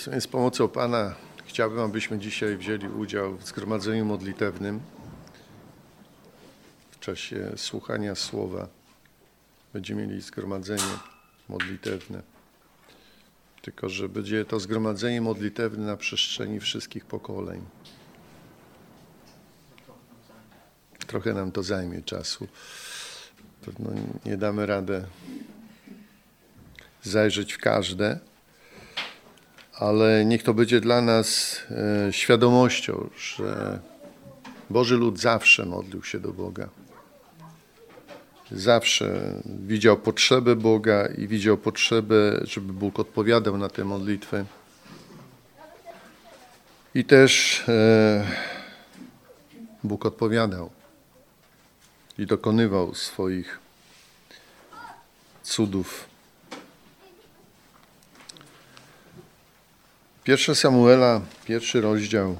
Z pomocą Pana chciałbym, abyśmy dzisiaj wzięli udział w zgromadzeniu modlitewnym. W czasie słuchania słowa będziemy mieli zgromadzenie modlitewne. Tylko że będzie to zgromadzenie modlitewne na przestrzeni wszystkich pokoleń. Trochę nam to zajmie czasu. Pewno nie damy radę zajrzeć w każde, ale niech to będzie dla nas świadomością, że Boży lud zawsze modlił się do Boga. Zawsze widział potrzebę Boga i widział potrzebę, żeby Bóg odpowiadał na te modlitwy. I też Bóg odpowiadał i dokonywał swoich cudów. 1 Samuela, 1 rozdział.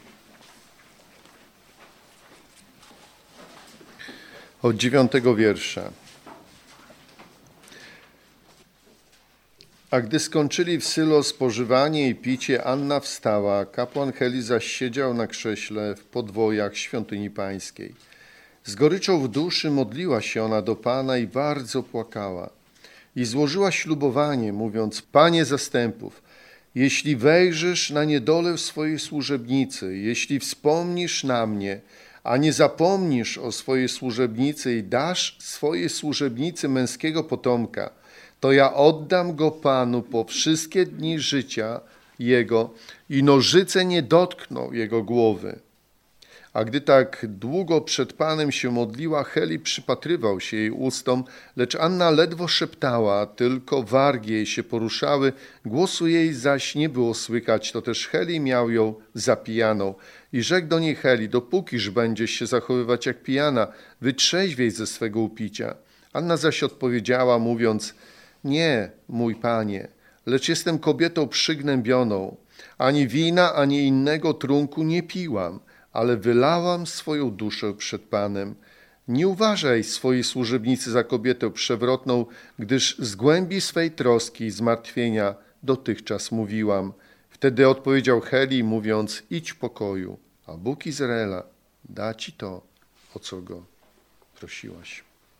Od 9 wiersza. A gdy skończyli w Sylo spożywanie i picie, Anna wstała, kapłan Heli zaś siedział na krześle w podwojach świątyni pańskiej. Z goryczą w duszy modliła się ona do Pana i bardzo płakała. I złożyła ślubowanie, mówiąc: Panie zastępów, jeśli wejrzysz na niedolę swojej służebnicy, jeśli wspomnisz na mnie, a nie zapomnisz o swojej służebnicy i dasz swojej służebnicy męskiego potomka, to ja oddam go Panu po wszystkie dni życia jego i nożyce nie dotkną jego głowy. A gdy tak długo przed Panem się modliła, Heli przypatrywał się jej ustom, lecz Anna ledwo szeptała, tylko wargi jej się poruszały, głosu jej zaś nie było słychać, to też Heli miał ją zapijaną. I rzekł do niej Heli: dopókiż będziesz się zachowywać jak pijana, wytrzeźwiej ze swego upicia. Anna zaś odpowiedziała, mówiąc: nie, mój Panie, lecz jestem kobietą przygnębioną, ani wina, ani innego trunku nie piłam, ale wylałam swoją duszę przed Panem. Nie uważaj swojej służebnicy za kobietę przewrotną, gdyż z głębi swej troski i zmartwienia dotychczas mówiłam. Wtedy odpowiedział Heli, mówiąc: idź w pokoju, a Bóg Izraela da ci to, o co go prosiłaś.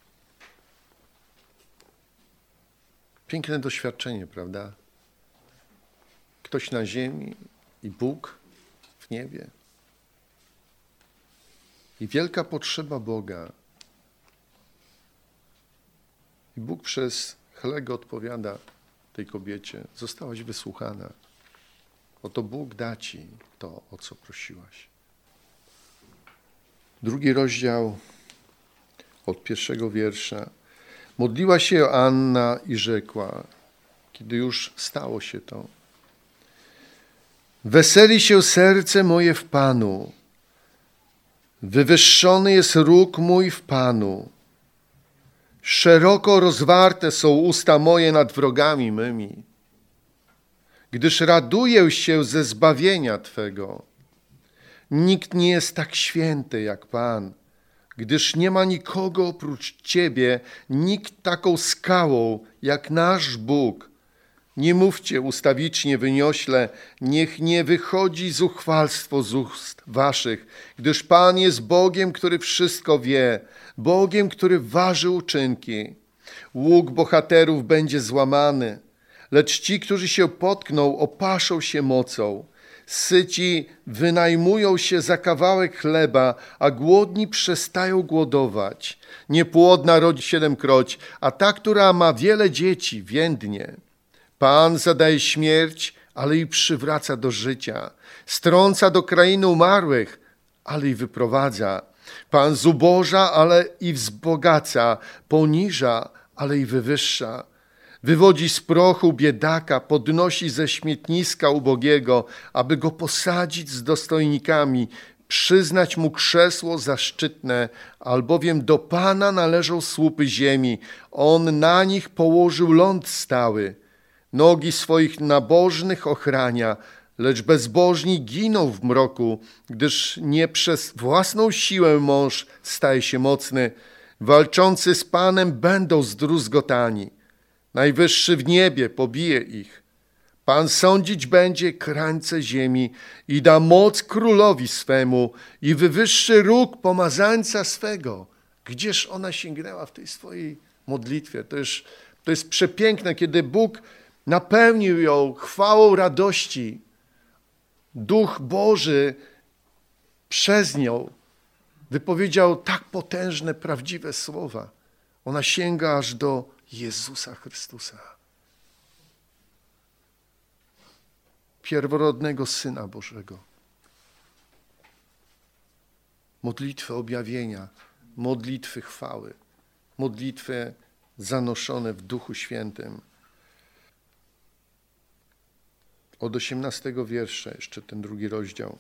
Piękne doświadczenie, prawda? Ktoś na ziemi i Bóg w niebie. I wielka potrzeba Boga. I Bóg przez Helego odpowiada tej kobiecie: zostałaś wysłuchana. Oto Bóg da ci to, o co prosiłaś. 2 rozdział od 1 wiersza. Modliła się Anna i rzekła, kiedy już stało się to: weseli się serce moje w Panu. Wywyższony jest róg mój w Panu. Szeroko rozwarte są usta moje nad wrogami mymi, gdyż raduję się ze zbawienia Twego. Nikt nie jest tak święty jak Pan, gdyż nie ma nikogo oprócz Ciebie, nikt taką skałą jak nasz Bóg. Nie mówcie ustawicznie, wyniośle, niech nie wychodzi zuchwalstwo z ust waszych, gdyż Pan jest Bogiem, który wszystko wie, Bogiem, który waży uczynki. Łuk bohaterów będzie złamany, lecz ci, którzy się potkną, opaszą się mocą. Syci wynajmują się za kawałek chleba, a głodni przestają głodować. Niepłodna rodzi 7-kroć, a ta, która ma wiele dzieci, więdnie. Pan zadaje śmierć, ale i przywraca do życia. Strąca do krainy umarłych, ale i wyprowadza. Pan zuboża, ale i wzbogaca. Poniża, ale i wywyższa. Wywodzi z prochu biedaka, podnosi ze śmietniska ubogiego, aby go posadzić z dostojnikami, przyznać mu krzesło zaszczytne, albowiem do Pana należą słupy ziemi. On na nich położył ląd stały. Nogi swoich nabożnych ochrania, lecz bezbożni giną w mroku, gdyż nie przez własną siłę mąż staje się mocny. Walczący z Panem będą zdruzgotani. Najwyższy w niebie pobije ich. Pan sądzić będzie krańce ziemi i da moc królowi swemu i wywyższy róg pomazańca swego. Gdzież ona sięgnęła w tej swojej modlitwie? To jest przepiękne, kiedy Bóg napełnił ją chwałą radości. Duch Boży przez nią wypowiedział tak potężne, prawdziwe słowa. Ona sięga aż do Jezusa Chrystusa, pierworodnego Syna Bożego. Modlitwy objawienia, modlitwy chwały, modlitwy zanoszone w Duchu Świętym. Od 18 wiersza, jeszcze ten 2 rozdział.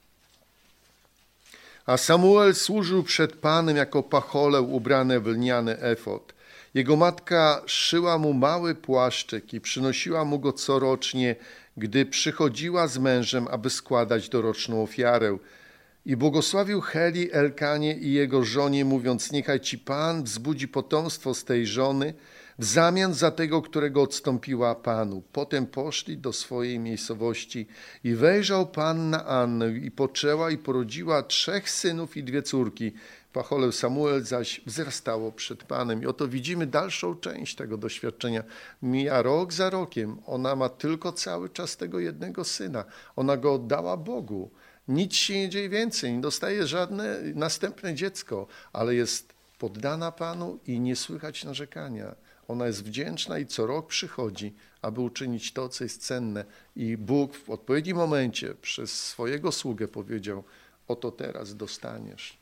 A Samuel służył przed Panem jako pacholę ubrany w lniany efod. Jego matka szyła mu mały płaszczyk i przynosiła mu go corocznie, gdy przychodziła z mężem, aby składać doroczną ofiarę. I błogosławił Heli Elkanie i jego żonie, mówiąc: niechaj ci Pan wzbudzi potomstwo z tej żony w zamian za tego, którego odstąpiła Panu. Potem poszli do swojej miejscowości i wejrzał Pan na Annę i poczęła i porodziła 3 synów i 2 córki. Pacholę Samuel zaś wzrastało przed Panem. I oto widzimy dalszą część tego doświadczenia. Mija rok za rokiem. Ona ma tylko cały czas tego jednego syna. Ona go oddała Bogu. Nic się nie dzieje więcej. Nie dostaje żadne następne dziecko, ale jest poddana Panu i nie słychać narzekania. Ona jest wdzięczna i co rok przychodzi, aby uczynić to, co jest cenne. I Bóg w odpowiednim momencie przez swojego sługę powiedział: oto teraz dostaniesz.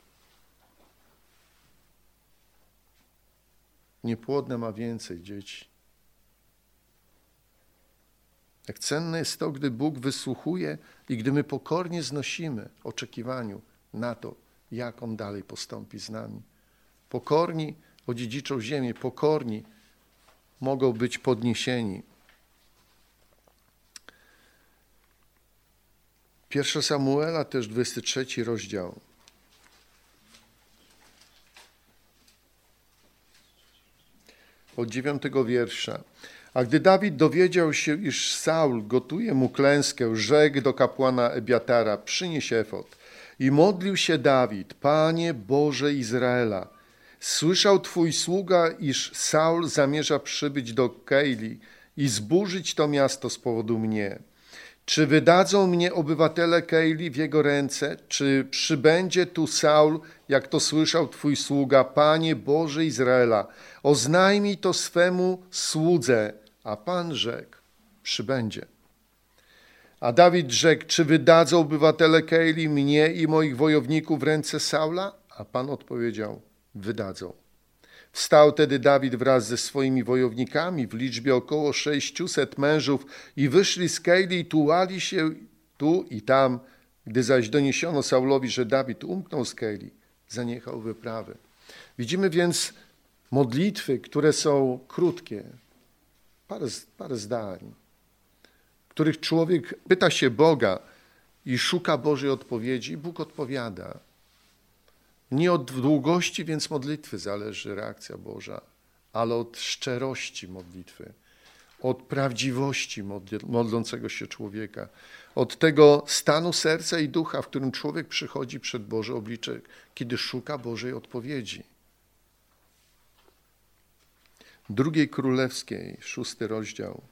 Niepłodne ma więcej dzieci. Jak cenne jest to, gdy Bóg wysłuchuje i gdy my pokornie znosimy oczekiwaniu na to, jak On dalej postąpi z nami. Pokorni odziedziczą ziemię, pokorni mogą być podniesieni. 1 Samuela, też 23 rozdział. Od 9 wiersza. A gdy Dawid dowiedział się, iż Saul gotuje mu klęskę, rzekł do kapłana Ebiatara: przynieś efod. I modlił się Dawid: Panie Boże Izraela, słyszał Twój sługa, iż Saul zamierza przybyć do Keili i zburzyć to miasto z powodu mnie. Czy wydadzą mnie obywatele Keili w jego ręce? Czy przybędzie tu Saul, jak to słyszał Twój sługa, Panie Boże Izraela? Oznajmij to swemu słudze. A Pan rzekł: przybędzie. A Dawid rzekł: czy wydadzą obywatele Keili mnie i moich wojowników w ręce Saula? A Pan odpowiedział: wydadzą. Wstał tedy Dawid wraz ze swoimi wojownikami w liczbie około 600 mężów i wyszli z Keili i tułali się tu i tam. Gdy zaś doniesiono Saulowi, że Dawid umknął z Keili, zaniechał wyprawy. Widzimy więc modlitwy, które są krótkie, parę zdań, w których człowiek pyta się Boga i szuka Bożej odpowiedzi i Bóg odpowiada. Nie od długości więc modlitwy zależy reakcja Boża, ale od szczerości modlitwy, od prawdziwości modlącego się człowieka, od tego stanu serca i ducha, w którym człowiek przychodzi przed Boże oblicze, kiedy szuka Bożej odpowiedzi. 2 Królewskiej, 6 rozdział,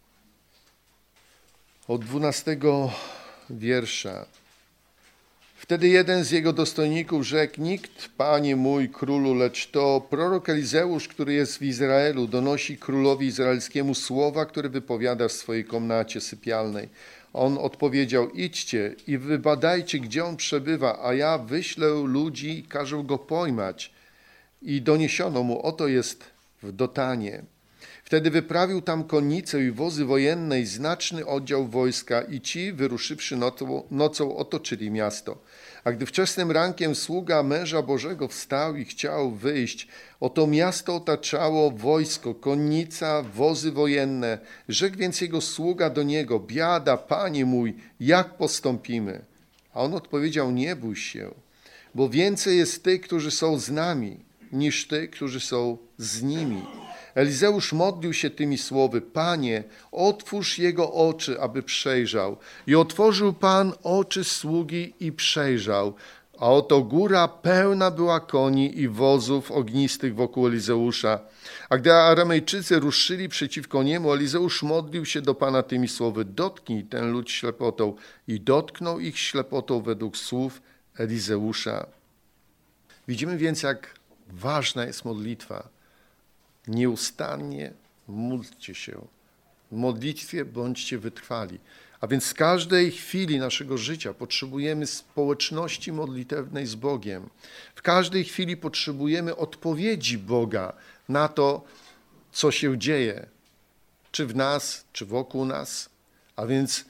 od 12 wiersza. Wtedy jeden z jego dostojników rzekł: nikt, panie mój królu, lecz to prorok Elizeusz, który jest w Izraelu, donosi królowi izraelskiemu słowa, które wypowiada w swojej komnacie sypialnej. On odpowiedział: idźcie i wybadajcie, gdzie on przebywa, a ja wyślę ludzi i każę go pojmać. I doniesiono mu: oto jest w Dotanie. Wtedy wyprawił tam konnicę i wozy wojenne i znaczny oddział wojska i ci, wyruszywszy nocą, otoczyli miasto. A gdy wczesnym rankiem sługa męża Bożego wstał i chciał wyjść, oto miasto otaczało wojsko, konnica, wozy wojenne. Rzekł więc jego sługa do niego: biada, panie mój, jak postąpimy? A on odpowiedział: nie bój się, bo więcej jest tych, którzy są z nami, niż tych, którzy są z nimi. Elizeusz modlił się tymi słowy: Panie, otwórz jego oczy, aby przejrzał. I otworzył Pan oczy sługi i przejrzał. A oto góra pełna była koni i wozów ognistych wokół Elizeusza. A gdy Aramejczycy ruszyli przeciwko niemu, Elizeusz modlił się do Pana tymi słowy: dotknij ten lud ślepotą. I dotknął ich ślepotą według słów Elizeusza. Widzimy więc, jak ważna jest modlitwa. Nieustannie módlcie się. W modlitwie bądźcie wytrwali. A więc w każdej chwili naszego życia potrzebujemy społeczności modlitewnej z Bogiem. W każdej chwili potrzebujemy odpowiedzi Boga na to, co się dzieje, czy w nas, czy wokół nas. A więc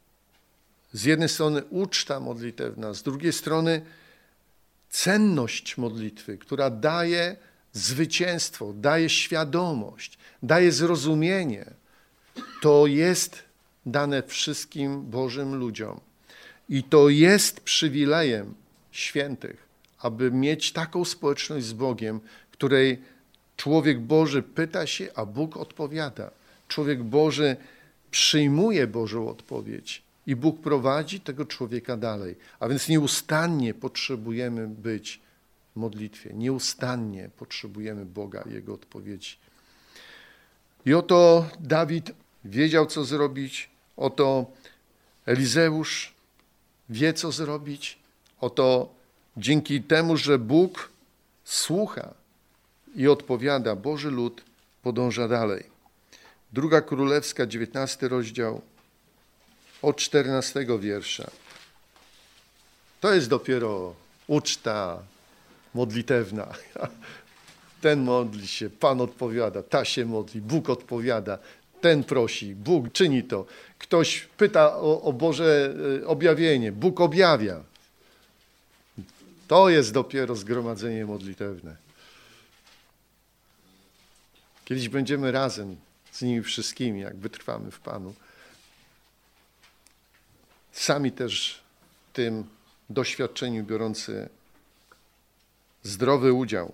z jednej strony uczta modlitewna, z drugiej strony cenność modlitwy, która daje zwycięstwo, daje świadomość, daje zrozumienie. To jest dane wszystkim Bożym ludziom. I to jest przywilejem świętych, aby mieć taką społeczność z Bogiem, której człowiek Boży pyta się, a Bóg odpowiada. Człowiek Boży przyjmuje Bożą odpowiedź i Bóg prowadzi tego człowieka dalej. A więc nieustannie potrzebujemy być w modlitwie. Nieustannie potrzebujemy Boga i Jego odpowiedzi. I oto Dawid wiedział, co zrobić. Oto Elizeusz wie, co zrobić. Oto dzięki temu, że Bóg słucha i odpowiada, Boży lud podąża dalej. 2 Królewska, 19 rozdział, od 14 wiersza. To jest dopiero uczta modlitewna. Ten modli się, Pan odpowiada, ta się modli, Bóg odpowiada, ten prosi, Bóg czyni to. Ktoś pyta o Boże objawienie, Bóg objawia. To jest dopiero zgromadzenie modlitewne. Kiedyś będziemy razem z nimi wszystkimi, jak wytrwamy w Panu. Sami też w tym doświadczeniu biorący zdrowy udział.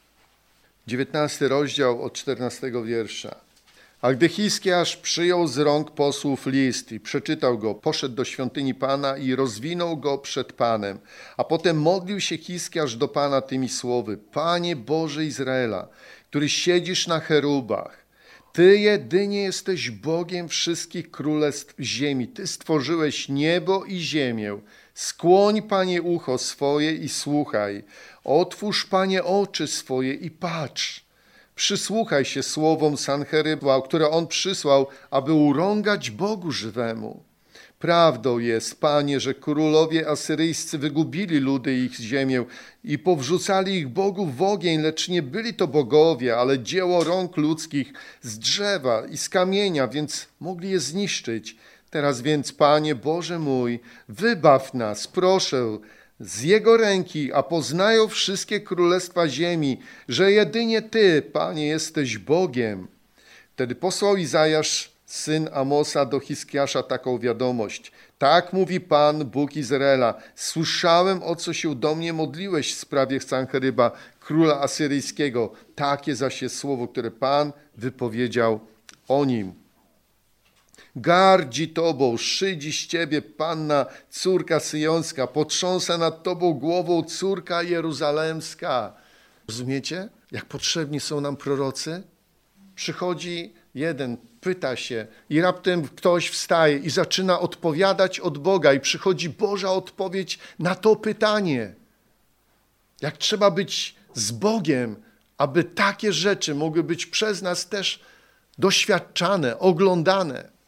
19 rozdział od 14 wiersza. A gdy Hiskiasz przyjął z rąk posłów list i przeczytał go, poszedł do świątyni Pana i rozwinął go przed Panem. A potem modlił się Hiskiasz do Pana tymi słowy: Panie Boże Izraela, który siedzisz na cherubach, Ty jedynie jesteś Bogiem wszystkich królestw ziemi. Ty stworzyłeś niebo i ziemię. Skłoń, Panie, ucho swoje i słuchaj. Otwórz, Panie, oczy swoje i patrz. Przysłuchaj się słowom Sancheryba, które on przysłał, aby urągać Bogu żywemu. Prawdą jest, Panie, że królowie asyryjscy wygubili ludy i ich ziemię i powrzucali ich bogów w ogień, lecz nie byli to bogowie, ale dzieło rąk ludzkich z drzewa i z kamienia, więc mogli je zniszczyć. Teraz więc, Panie Boże mój, wybaw nas, proszę, z Jego ręki, a poznają wszystkie królestwa ziemi, że jedynie Ty, Panie, jesteś Bogiem. Wtedy posłał Izajasz, syn Amosa, do Hiskiasza taką wiadomość. Tak mówi Pan, Bóg Izraela. Słyszałem, o co się do mnie modliłeś w sprawie Sancheryba, króla asyryjskiego. Takie zaś jest słowo, które Pan wypowiedział o nim. Gardzi Tobą, szydzi z Ciebie Panna, córka syjonska, potrząsa nad Tobą głową córka jeruzalemska. Rozumiecie, jak potrzebni są nam prorocy? Przychodzi jeden, pyta się i raptem ktoś wstaje i zaczyna odpowiadać od Boga i przychodzi Boża odpowiedź na to pytanie. Jak trzeba być z Bogiem, aby takie rzeczy mogły być przez nas też doświadczane, oglądane.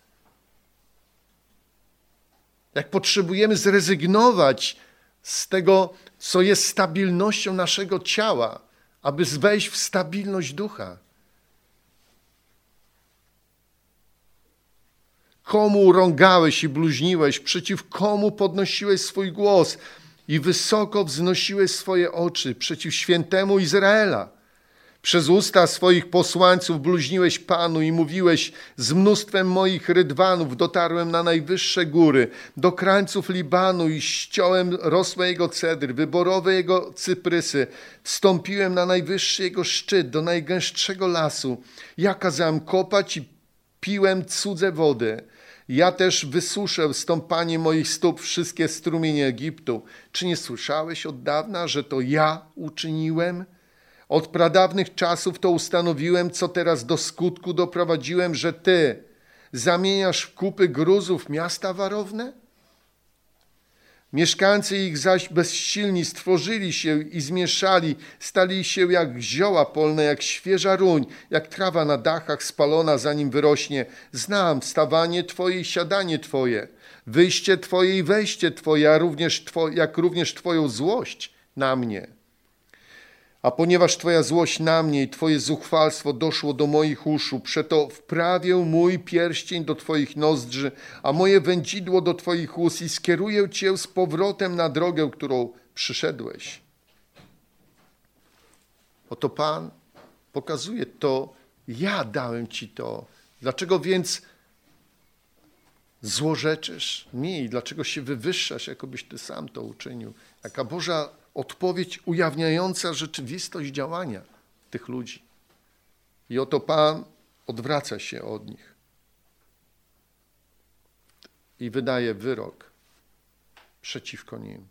Jak potrzebujemy zrezygnować z tego, co jest stabilnością naszego ciała, aby wejść w stabilność ducha. Komu rągałeś i bluźniłeś, przeciw komu podnosiłeś swój głos i wysoko wznosiłeś swoje oczy, przeciw świętemu Izraela. Przez usta swoich posłańców bluźniłeś Panu i mówiłeś: z mnóstwem moich rydwanów dotarłem na najwyższe góry, do krańców Libanu i ściąłem rosłe jego cedry, wyborowe jego cyprysy. Wstąpiłem na najwyższy jego szczyt, do najgęstszego lasu. Ja kazałem kopać i piłem cudze wody. Ja też wysuszę stąpanie moich stóp wszystkie strumienie Egiptu. Czy nie słyszałeś od dawna, że to ja uczyniłem? Od pradawnych czasów to ustanowiłem, co teraz do skutku doprowadziłem, że ty zamieniasz w kupy gruzów miasta warowne? Mieszkańcy ich zaś bezsilni stworzyli się i zmieszali, stali się jak zioła polne, jak świeża ruń, jak trawa na dachach spalona, zanim wyrośnie. Znam wstawanie Twoje i siadanie Twoje, wyjście Twoje i wejście Twoje, jak również Twoją złość na mnie. A ponieważ Twoja złość na mnie i Twoje zuchwalstwo doszło do moich uszu, przeto wprawię mój pierścień do Twoich nozdrzy, a moje wędzidło do Twoich ust i skieruję Cię z powrotem na drogę, którą przyszedłeś. Oto Pan pokazuje to, ja dałem Ci to. Dlaczego więc złorzeczysz mi? Dlaczego się wywyższasz, jakobyś Ty sam to uczynił? Jaka Boża odpowiedź ujawniająca rzeczywistość działania tych ludzi. I oto Pan odwraca się od nich i wydaje wyrok przeciwko nim.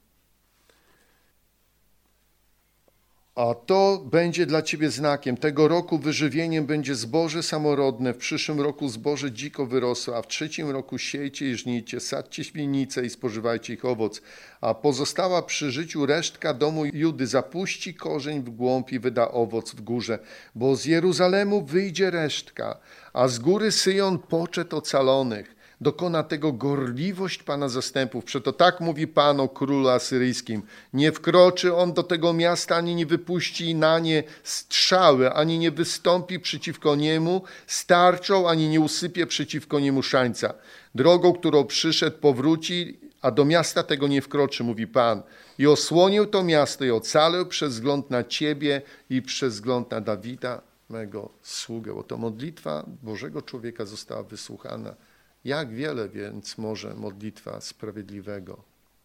A to będzie dla ciebie znakiem. Tego roku wyżywieniem będzie zboże samorodne, w przyszłym roku zboże dziko wyrosłe, a w trzecim roku siejcie i żnijcie, sadźcie winnice i spożywajcie ich owoc. A pozostała przy życiu resztka domu Judy zapuści korzeń w głąb i wyda owoc w górze, bo z Jeruzalemu wyjdzie resztka, a z góry Syjon poczet ocalonych. Dokona tego gorliwość Pana zastępów. Przeto tak mówi Pan o królu asyryjskim. Nie wkroczy on do tego miasta, ani nie wypuści na nie strzały, ani nie wystąpi przeciwko niemu z tarczą, ani nie usypie przeciwko niemu szańca. Drogą, którą przyszedł, powróci, a do miasta tego nie wkroczy, mówi Pan. I osłonię to miasto i ocalę przez wzgląd na Ciebie i przez wzgląd na Dawida, mego sługę. Oto modlitwa Bożego człowieka została wysłuchana. Jak wiele więc może modlitwa sprawiedliwego?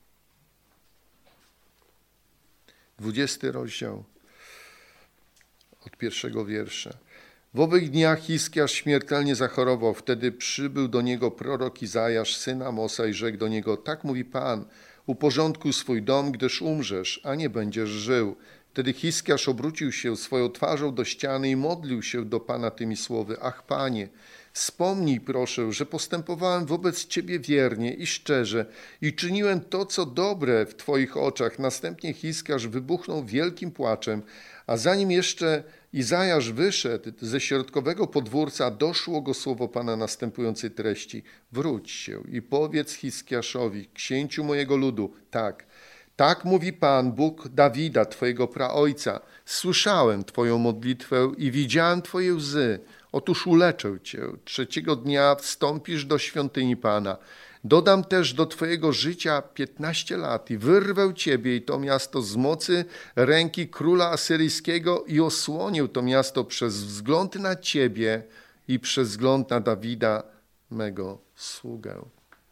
20 rozdział od 1 wiersza. W owych dniach Hiskiasz śmiertelnie zachorował. Wtedy przybył do niego prorok Izajasz, syn Amosa, i rzekł do niego: tak mówi Pan, uporządkuj swój dom, gdyż umrzesz, a nie będziesz żył. Wtedy Hiskiasz obrócił się swoją twarzą do ściany i modlił się do Pana tymi słowy: ach, Panie, wspomnij proszę, że postępowałem wobec Ciebie wiernie i szczerze i czyniłem to, co dobre w Twoich oczach. Następnie Hiskiasz wybuchnął wielkim płaczem, a zanim jeszcze Izajasz wyszedł ze środkowego podwórca, doszło go słowo Pana następującej treści: wróć się i powiedz Hiskiaszowi, księciu mojego ludu, tak mówi Pan, Bóg Dawida, Twojego praojca. Słyszałem Twoją modlitwę i widziałem Twoje łzy. Otóż uleczę Cię. Trzeciego dnia wstąpisz do świątyni Pana. Dodam też do Twojego życia 15 lat i wyrwę Ciebie i to miasto z mocy ręki króla asyryjskiego i osłonię to miasto przez wzgląd na Ciebie i przez wzgląd na Dawida, mego sługę.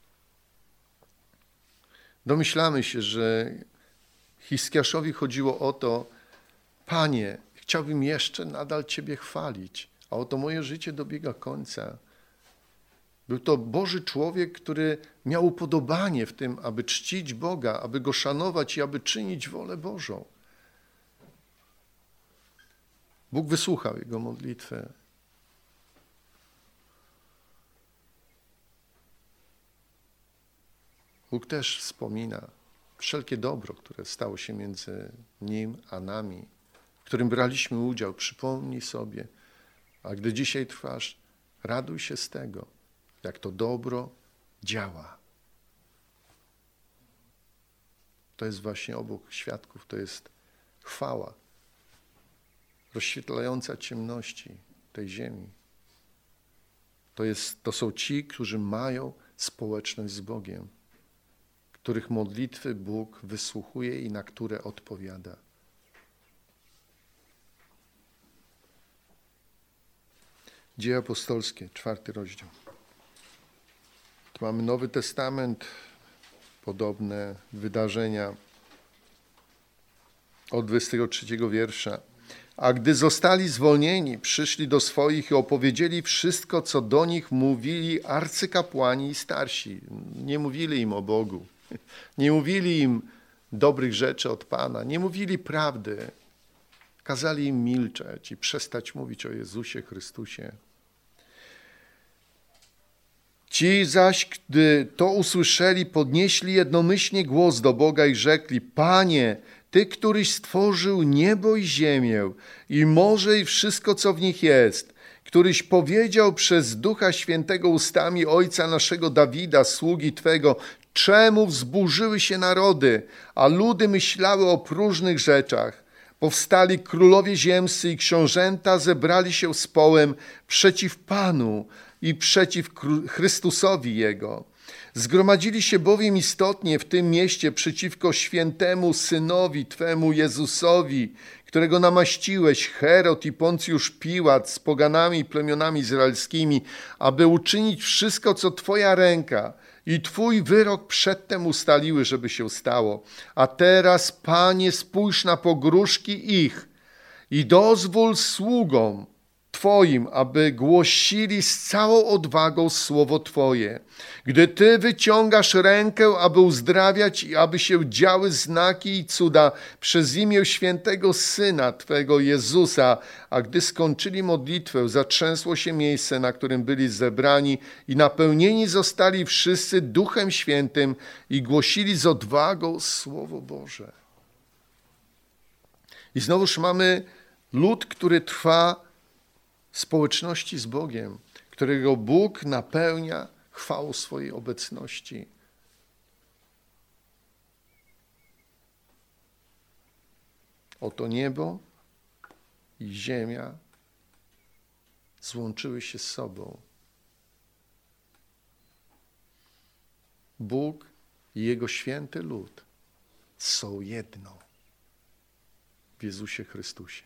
Domyślamy się, że Hiskiaszowi chodziło o to: Panie, chciałbym jeszcze nadal Ciebie chwalić, a oto moje życie dobiega końca. Był to Boży człowiek, który miał upodobanie w tym, aby czcić Boga, aby Go szanować i aby czynić wolę Bożą. Bóg wysłuchał jego modlitwę. Bóg też wspomina wszelkie dobro, które stało się między Nim a nami, w którym braliśmy udział. Przypomnij sobie, a gdy dzisiaj trwasz, raduj się z tego, jak to dobro działa. To jest właśnie obok świadków, to jest chwała rozświetlająca ciemności tej ziemi. To są ci, którzy mają społeczność z Bogiem, których modlitwy Bóg wysłuchuje i na które odpowiada. Dzieje apostolskie, 4 rozdział. Tu mamy Nowy Testament, podobne wydarzenia od 23 wiersza. A gdy zostali zwolnieni, przyszli do swoich i opowiedzieli wszystko, co do nich mówili arcykapłani i starsi. Nie mówili im o Bogu, nie mówili im dobrych rzeczy od Pana, nie mówili prawdy. Kazali im milczeć i przestać mówić o Jezusie Chrystusie. Ci zaś, gdy to usłyszeli, podnieśli jednomyślnie głos do Boga i rzekli: Panie, Ty, któryś stworzył niebo i ziemię, i morze i wszystko, co w nich jest, któryś powiedział przez Ducha Świętego ustami ojca naszego Dawida, sługi Twego, czemu wzburzyły się narody, a ludy myślały o próżnych rzeczach. Powstali królowie ziemscy i książęta zebrali się z połem przeciw Panu i przeciw Chrystusowi Jego. Zgromadzili się bowiem istotnie w tym mieście przeciwko świętemu Synowi Twemu Jezusowi, którego namaściłeś, Herod i Poncjusz Piłat z poganami i plemionami izraelskimi, aby uczynić wszystko, co Twoja ręka i Twój wyrok przedtem ustaliły, żeby się stało. A teraz, Panie, spójrz na pogróżki ich i dozwól sługom Twoim, aby głosili z całą odwagą słowo Twoje. Gdy Ty wyciągasz rękę, aby uzdrawiać i aby się działy znaki i cuda przez imię świętego Syna Twego Jezusa, a gdy skończyli modlitwę, zatrzęsło się miejsce, na którym byli zebrani i napełnieni zostali wszyscy Duchem Świętym i głosili z odwagą Słowo Boże. I znowuż mamy lud, który trwa społeczności z Bogiem, którego Bóg napełnia chwałą swojej obecności. Oto niebo i ziemia złączyły się z sobą. Bóg i Jego święty lud są jedno w Jezusie Chrystusie.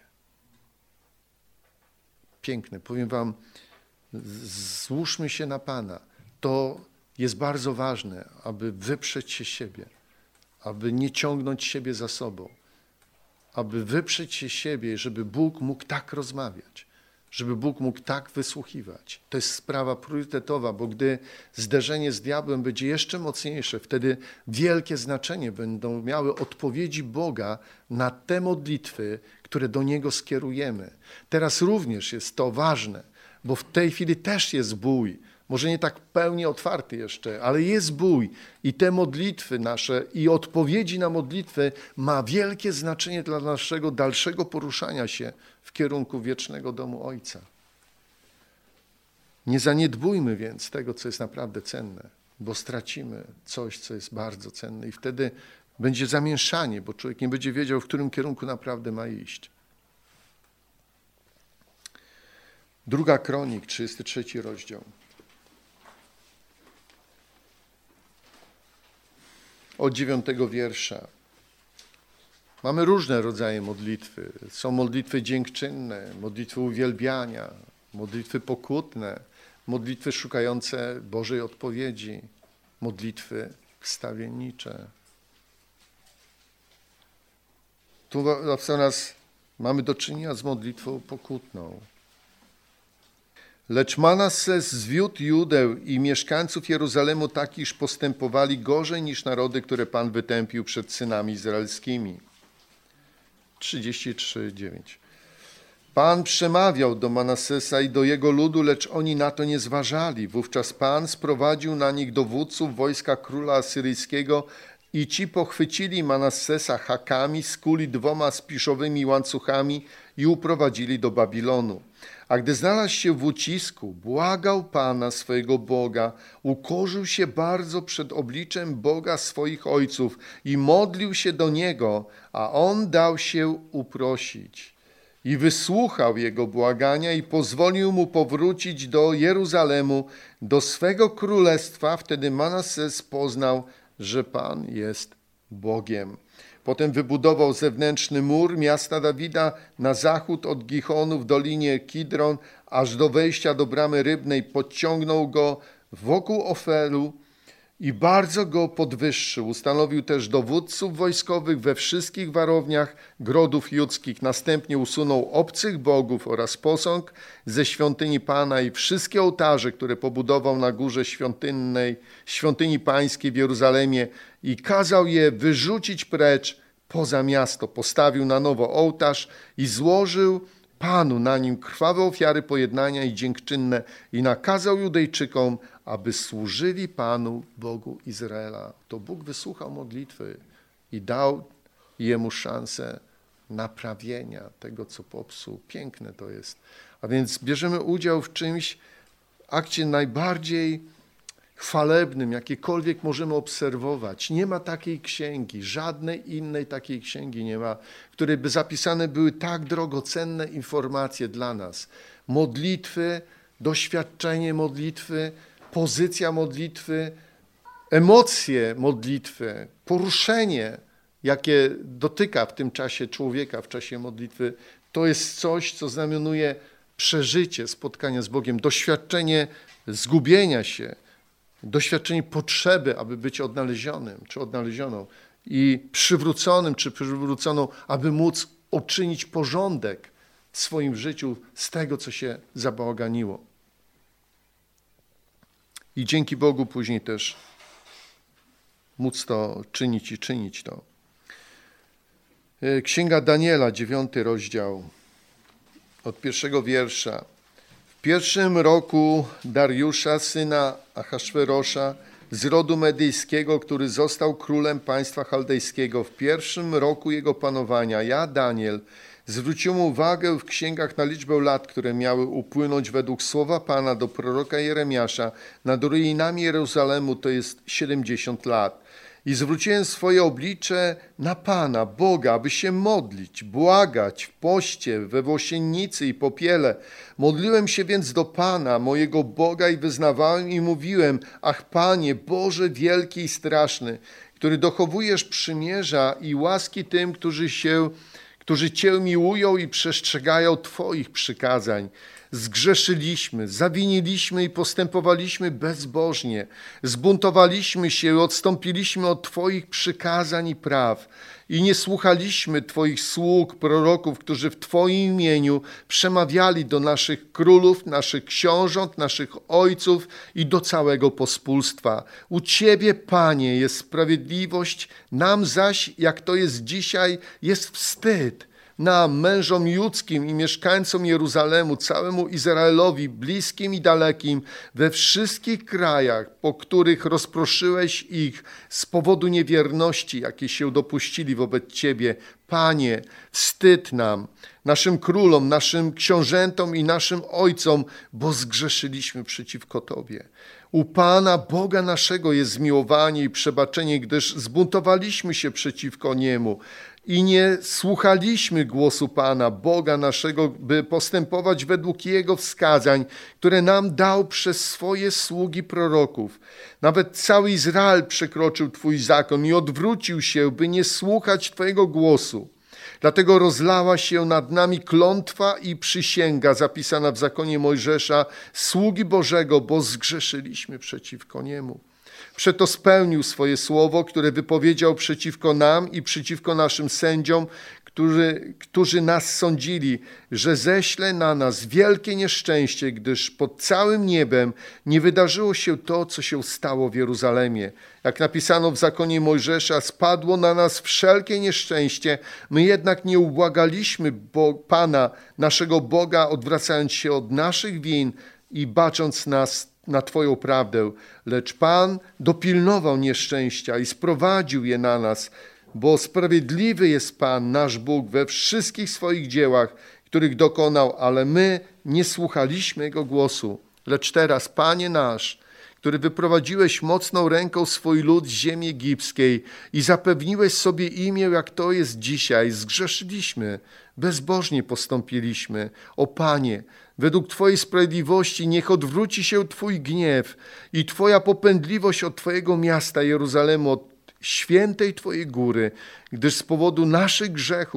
Piękne. Powiem wam, złóżmy się na Pana. To jest bardzo ważne, aby wyprzeć się siebie, aby nie ciągnąć siebie za sobą, aby wyprzeć się siebie, żeby Bóg mógł tak rozmawiać, żeby Bóg mógł tak wysłuchiwać. To jest sprawa priorytetowa, bo gdy zderzenie z diabłem będzie jeszcze mocniejsze, wtedy wielkie znaczenie będą miały odpowiedzi Boga na te modlitwy, które do Niego skierujemy. Teraz również jest to ważne, bo w tej chwili też jest bój. Może nie tak pełni otwarty jeszcze, ale jest bój i te modlitwy nasze i odpowiedzi na modlitwy ma wielkie znaczenie dla naszego dalszego poruszania się w kierunku wiecznego domu Ojca. Nie zaniedbujmy więc tego, co jest naprawdę cenne, bo stracimy coś, co jest bardzo cenne i wtedy będzie zamieszanie, bo człowiek nie będzie wiedział, w którym kierunku naprawdę ma iść. 2 Kronik, 33 rozdział. Od 9 wiersza. Mamy różne rodzaje modlitwy. Są modlitwy dziękczynne, modlitwy uwielbiania, modlitwy pokutne, modlitwy szukające Bożej odpowiedzi, modlitwy wstawiennicze. Tu nas mamy do czynienia z modlitwą pokutną. Lecz Manasses zwiódł Judę i mieszkańców Jeruzalemu tak, iż postępowali gorzej niż narody, które Pan wytępił przed synami izraelskimi. 33:9. Pan przemawiał do Manassesa i do jego ludu, lecz oni na to nie zważali. Wówczas Pan sprowadził na nich dowódców wojska króla asyryjskiego i ci pochwycili Manassesa hakami, skuli 2 spiszowymi łańcuchami i uprowadzili do Babilonu. A gdy znalazł się w ucisku, błagał Pana swojego Boga, ukorzył się bardzo przed obliczem Boga swoich ojców i modlił się do Niego, a On dał się uprosić. I wysłuchał jego błagania i pozwolił mu powrócić do Jeruzalemu, do swego królestwa. Wtedy Manasses poznał, że Pan jest Bogiem. Potem wybudował zewnętrzny mur miasta Dawida na zachód od Gichonu w dolinie Kidron, aż do wejścia do bramy rybnej, podciągnął go wokół Ofelu i bardzo go podwyższył. Ustanowił też dowódców wojskowych we wszystkich warowniach grodów judzkich. Następnie usunął obcych bogów oraz posąg ze świątyni Pana i wszystkie ołtarze, które pobudował na górze świątyni pańskiej w Jeruzalemie i kazał je wyrzucić precz poza miasto. Postawił na nowo ołtarz i złożył Panu na nim krwawe ofiary pojednania i dziękczynne i nakazał Judejczykom, aby służyli Panu, Bogu Izraela. To Bóg wysłuchał modlitwy i dał jemu szansę naprawienia tego, co popsuł. Piękne to jest. A więc bierzemy udział w czymś, akcie najbardziej chwalebnym, jakiekolwiek możemy obserwować. Nie ma takiej księgi, żadnej innej takiej księgi nie ma, w której by zapisane były tak drogocenne informacje dla nas. Modlitwy, doświadczenie modlitwy, pozycja modlitwy, emocje modlitwy, poruszenie, jakie dotyka w tym czasie człowieka, w czasie modlitwy, to jest coś, co znamionuje przeżycie spotkania z Bogiem, doświadczenie zgubienia się, doświadczenie potrzeby, aby być odnalezionym czy odnalezioną i przywróconym czy przywróconą, aby móc uczynić porządek w swoim życiu z tego, co się zabałaganiło. I dzięki Bogu później też móc to czynić i czynić to. Księga Daniela, 9 rozdział, od 1 wiersza. W 1 roku Dariusza, syna Ahasferosza, z rodu medyjskiego, który został królem państwa chaldejskiego, w 1 roku jego panowania, ja, Daniel, zwróciłem uwagę w księgach na liczbę lat, które miały upłynąć według słowa Pana do proroka Jeremiasza nad ruinami Jeruzalemu, to jest 70 lat. I zwróciłem swoje oblicze na Pana, Boga, aby się modlić, błagać w poście, we włosiennicy i popiele. Modliłem się więc do Pana, mojego Boga i wyznawałem i mówiłem: ach Panie, Boże wielki i straszny, który dochowujesz przymierza i łaski tym, którzy Cię miłują i przestrzegają Twoich przykazań. Zgrzeszyliśmy, zawiniliśmy i postępowaliśmy bezbożnie. Zbuntowaliśmy się i odstąpiliśmy od Twoich przykazań i praw. I nie słuchaliśmy Twoich sług, proroków, którzy w Twoim imieniu przemawiali do naszych królów, naszych książąt, naszych ojców i do całego pospólstwa. U Ciebie, Panie, jest sprawiedliwość, nam zaś, jak to jest dzisiaj, jest wstyd. Nam, mężom judzkim i mieszkańcom Jeruzalemu, całemu Izraelowi, bliskim i dalekim, we wszystkich krajach, po których rozproszyłeś ich z powodu niewierności, jakie się dopuścili wobec Ciebie. Panie, wstyd nam, naszym królom, naszym książętom i naszym ojcom, bo zgrzeszyliśmy przeciwko Tobie. U Pana, Boga naszego, jest zmiłowanie i przebaczenie, gdyż zbuntowaliśmy się przeciwko Niemu i nie słuchaliśmy głosu Pana, Boga naszego, by postępować według Jego wskazań, które nam dał przez swoje sługi proroków. Nawet cały Izrael przekroczył Twój zakon i odwrócił się, by nie słuchać Twojego głosu. Dlatego rozlała się nad nami klątwa i przysięga zapisana w zakonie Mojżesza, sługi Bożego, bo zgrzeszyliśmy przeciwko Niemu. Przeto spełnił swoje słowo, które wypowiedział przeciwko nam i przeciwko naszym sędziom, którzy nas sądzili, że ześle na nas wielkie nieszczęście, gdyż pod całym niebem nie wydarzyło się to, co się stało w Jeruzalemie. Jak napisano w zakonie Mojżesza, spadło na nas wszelkie nieszczęście, my jednak nie ubłagaliśmy Pana, naszego Boga, odwracając się od naszych win i bacząc nas na Twoją prawdę, lecz Pan dopilnował nieszczęścia i sprowadził je na nas, bo sprawiedliwy jest Pan, nasz Bóg, we wszystkich swoich dziełach, których dokonał, ale my nie słuchaliśmy Jego głosu. Lecz teraz, Panie nasz, który wyprowadziłeś mocną ręką swój lud z ziemi egipskiej i zapewniłeś sobie imię, jak to jest dzisiaj, zgrzeszyliśmy, bezbożnie postąpiliśmy. O Panie, według Twojej sprawiedliwości niech odwróci się Twój gniew i Twoja popędliwość od Twojego miasta Jeruzalemu, od świętej Twojej góry, gdyż z powodu naszych grzechów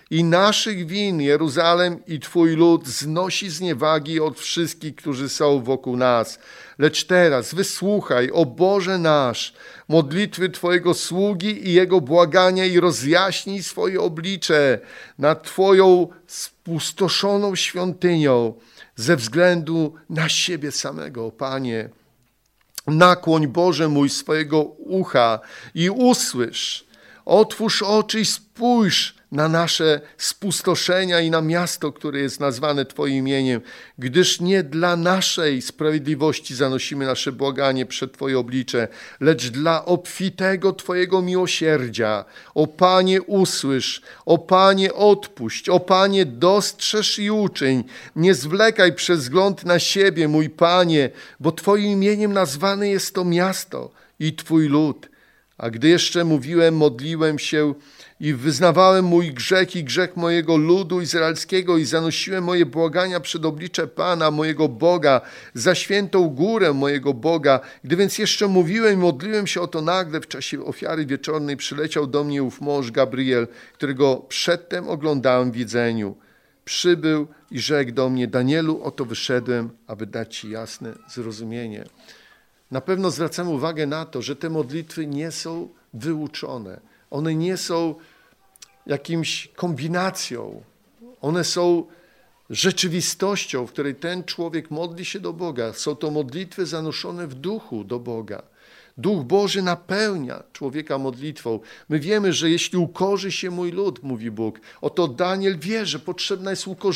i naszych win Jeruzalem i Twój lud znosi zniewagi od wszystkich, którzy są wokół nas. Lecz teraz wysłuchaj, o Boże nasz, modlitwy Twojego sługi i jego błagania i rozjaśnij swoje oblicze nad Twoją spustoszoną świątynią ze względu na siebie samego, Panie. Nakłoń, Boże mój, swojego ucha i usłysz. Otwórz oczy i spójrz na nasze spustoszenia i na miasto, które jest nazwane Twoim imieniem, gdyż nie dla naszej sprawiedliwości zanosimy nasze błaganie przed Twoje oblicze, lecz dla obfitego Twojego miłosierdzia. O Panie, usłysz, o Panie, odpuść, o Panie, dostrzeż i uczyń. Nie zwlekaj przez wzgląd na siebie, mój Panie, bo Twoim imieniem nazwane jest to miasto i Twój lud. A gdy jeszcze mówiłem, modliłem się i wyznawałem mój grzech i grzech mojego ludu izraelskiego i zanosiłem moje błagania przed oblicze Pana, mojego Boga, za świętą górę mojego Boga. Gdy więc jeszcze mówiłem i modliłem się, oto nagle w czasie ofiary wieczornej przyleciał do mnie ów mąż Gabriel, którego przedtem oglądałem w widzeniu. Przybył i rzekł do mnie: Danielu, oto wyszedłem, aby dać Ci jasne zrozumienie. Na pewno zwracamy uwagę na to, że te modlitwy nie są wyuczone. One nie są jakimś kombinacją. One są rzeczywistością, w której ten człowiek modli się do Boga. Są to modlitwy zanoszone w duchu do Boga. Duch Boży napełnia człowieka modlitwą. My wiemy, że jeśli ukorzy się mój lud, mówi Bóg, oto Daniel wie, że potrzebne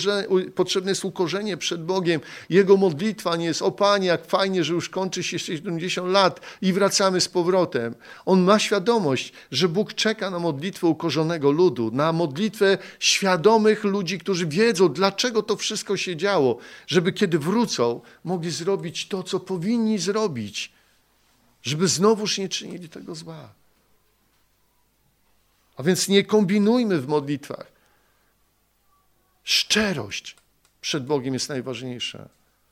jest ukorzenie przed Bogiem. Jego modlitwa nie jest: o Panie, jak fajnie, że już kończy się 70 lat i wracamy z powrotem. On ma świadomość, że Bóg czeka na modlitwę ukorzonego ludu, na modlitwę świadomych ludzi, którzy wiedzą, dlaczego to wszystko się działo, żeby kiedy wrócą, mogli zrobić to, co powinni zrobić, żeby znowuż nie czynili tego zła. A więc nie kombinujmy w modlitwach. Szczerość przed Bogiem jest najważniejsza.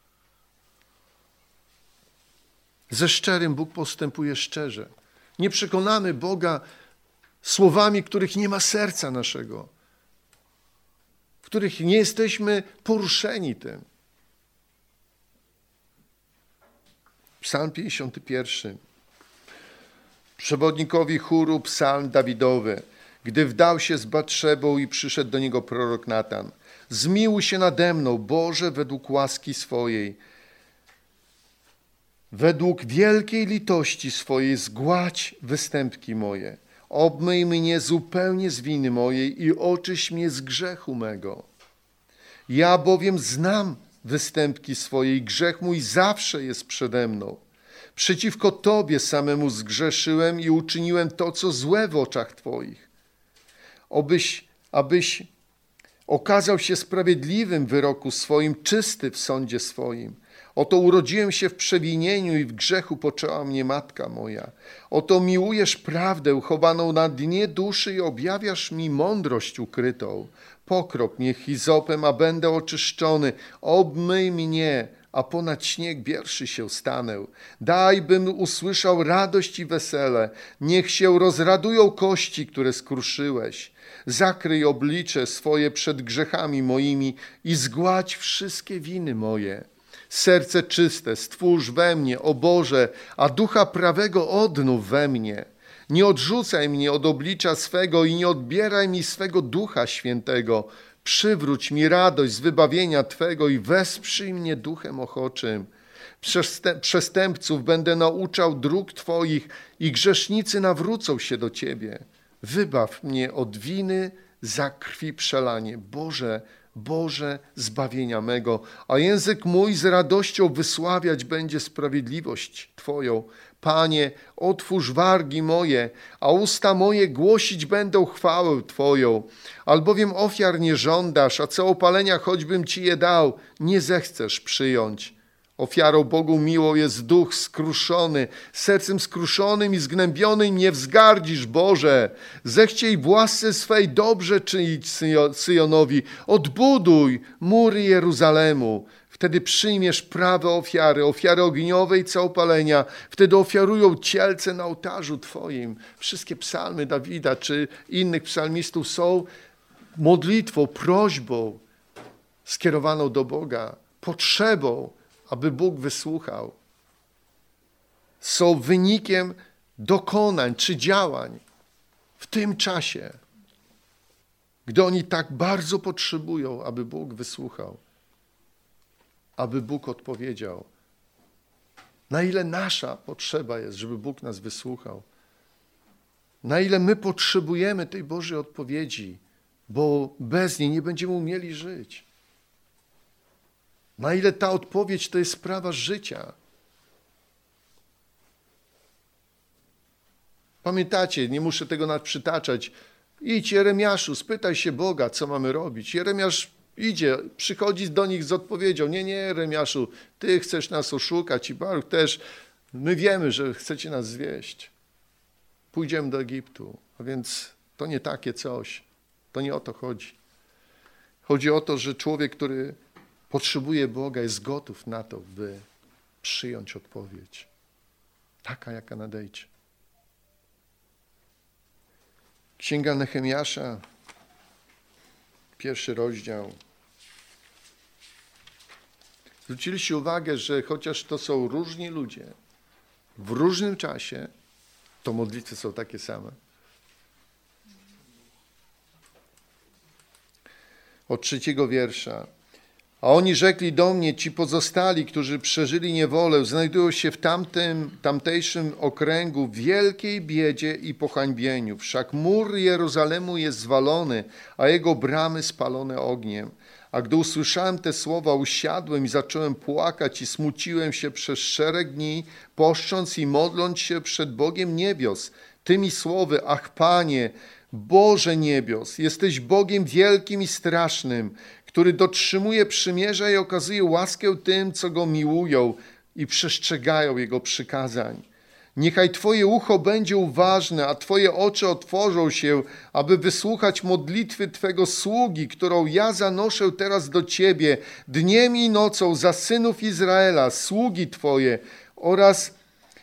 Ze szczerym Bóg postępuje szczerze. Nie przekonamy Boga słowami, których nie ma serca naszego, w których nie jesteśmy poruszeni tym. Psalm 51. Przewodnikowi chóru psalm Dawidowy. Gdy wdał się z Batszebą i przyszedł do niego prorok Natan. Zmiłuj się nade mną, Boże, według łaski swojej. Według wielkiej litości swojej zgładź występki moje. Obmyj mnie zupełnie z winy mojej i oczyś mnie z grzechu mego. Ja bowiem znam występki swoje i grzech mój zawsze jest przede mną. Przeciwko Tobie samemu zgrzeszyłem i uczyniłem to, co złe w oczach Twoich. Abyś okazał się sprawiedliwym w wyroku swoim, czysty w sądzie swoim. Oto urodziłem się w przewinieniu i w grzechu poczęła mnie matka moja. Oto miłujesz prawdę uchowaną na dnie duszy i objawiasz mi mądrość ukrytą. Pokrop mnie hizopem, a będę oczyszczony. Obmyj mnie, a ponad śnieg bierszy się stanę. Daj, bym usłyszał radość i wesele. Niech się rozradują kości, które skruszyłeś. Zakryj oblicze swoje przed grzechami moimi i zgładź wszystkie winy moje. Serce czyste stwórz we mnie, o Boże, a ducha prawego odnów we mnie. Nie odrzucaj mnie od oblicza swego i nie odbieraj mi swego Ducha Świętego. Przywróć mi radość z wybawienia Twego i wesprzyj mnie duchem ochoczym. Przestępców będę nauczał dróg Twoich i grzesznicy nawrócą się do Ciebie. Wybaw mnie od winy za krwi przelanie. Boże zbawienia mego, a język mój z radością wysławiać będzie sprawiedliwość Twoją. Panie, otwórz wargi moje, a usta moje głosić będą chwałę Twoją. Albowiem ofiar nie żądasz, a całopalenia choćbym Ci je dał, nie zechcesz przyjąć. Ofiarą Bogu miłą jest duch skruszony, sercem skruszonym i zgnębionym nie wzgardzisz, Boże. Zechciej w łasce swej dobrze czynić Syjonowi. Odbuduj mury Jeruzalemu. Wtedy przyjmiesz prawe ofiary ogniowe i całopalenia. Wtedy ofiarują cielce na ołtarzu Twoim. Wszystkie psalmy Dawida czy innych psalmistów są modlitwą, prośbą skierowaną do Boga, potrzebą, aby Bóg wysłuchał, są wynikiem dokonań czy działań w tym czasie, gdy oni tak bardzo potrzebują, aby Bóg wysłuchał, aby Bóg odpowiedział. Na ile nasza potrzeba jest, żeby Bóg nas wysłuchał. Na ile my potrzebujemy tej Bożej odpowiedzi, bo bez niej nie będziemy umieli żyć. Na ile ta odpowiedź to jest sprawa życia. Pamiętacie, nie muszę tego nawet przytaczać. Idź, Jeremiaszu, spytaj się Boga, co mamy robić. Jeremiasz idzie, przychodzi do nich z odpowiedzią. Nie, Jeremiaszu, ty chcesz nas oszukać i Baruch też. My wiemy, że chcecie nas zwieść. Pójdziemy do Egiptu. A więc to nie takie coś. To nie o to chodzi. Chodzi o to, że człowiek, który potrzebuje Boga, jest gotów na to, by przyjąć odpowiedź. Taka, jaka nadejdzie. Księga Nehemiasza, 1 rozdział. Zwróciliście uwagę, że chociaż to są różni ludzie, w różnym czasie, to modlitwy są takie same. Od 3 wiersza. A oni rzekli do mnie, ci pozostali, którzy przeżyli niewolę, znajdują się w tamtejszym okręgu w wielkiej biedzie i pohańbieniu. Wszak mur Jerozolemu jest zwalony, a jego bramy spalone ogniem. A gdy usłyszałem te słowa, usiadłem i zacząłem płakać i smuciłem się przez szereg dni, poszcząc i modląc się przed Bogiem niebios. Tymi słowy, ach Panie, Boże niebios, jesteś Bogiem wielkim i strasznym, który dotrzymuje przymierza i okazuje łaskę tym, co Go miłują i przestrzegają Jego przykazań. Niechaj Twoje ucho będzie uważne, a Twoje oczy otworzą się, aby wysłuchać modlitwy Twego sługi, którą ja zanoszę teraz do Ciebie dniem i nocą za synów Izraela, sługi Twoje, oraz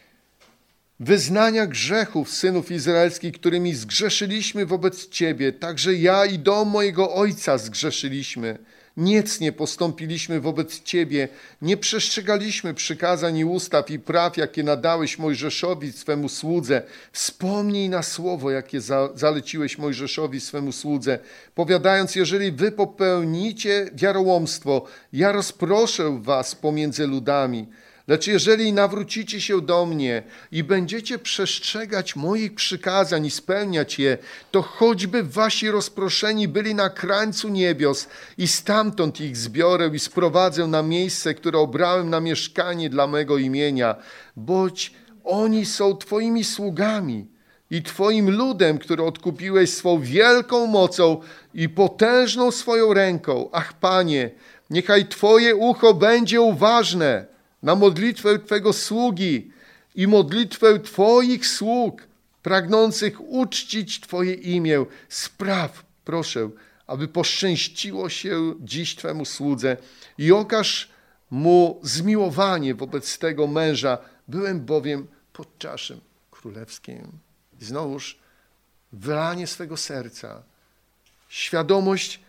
wyznania grzechów synów izraelskich, którymi zgrzeszyliśmy wobec Ciebie. Także ja i dom mojego ojca zgrzeszyliśmy. Niecnie postąpiliśmy wobec Ciebie. Nie przestrzegaliśmy przykazań i ustaw i praw, jakie nadałeś Mojżeszowi, swemu słudze. Wspomnij na słowo, jakie zaleciłeś Mojżeszowi, swemu słudze, powiadając, jeżeli wy popełnicie wiarołomstwo, ja rozproszę was pomiędzy ludami. Lecz jeżeli nawrócicie się do mnie i będziecie przestrzegać moich przykazań i spełniać je, to choćby wasi rozproszeni byli na krańcu niebios i stamtąd ich zbiorę i sprowadzę na miejsce, które obrałem na mieszkanie dla mego imienia, boć oni są Twoimi sługami i Twoim ludem, który odkupiłeś swą wielką mocą i potężną swoją ręką. Ach, Panie, niechaj Twoje ucho będzie uważne na modlitwę Twego sługi i modlitwę Twoich sług, pragnących uczcić Twoje imię. Spraw, proszę, aby poszczęściło się dziś Twemu słudze i okaż mu zmiłowanie wobec tego męża. Byłem bowiem pod czaszem królewskim. I znowuż wylanie swego serca, świadomość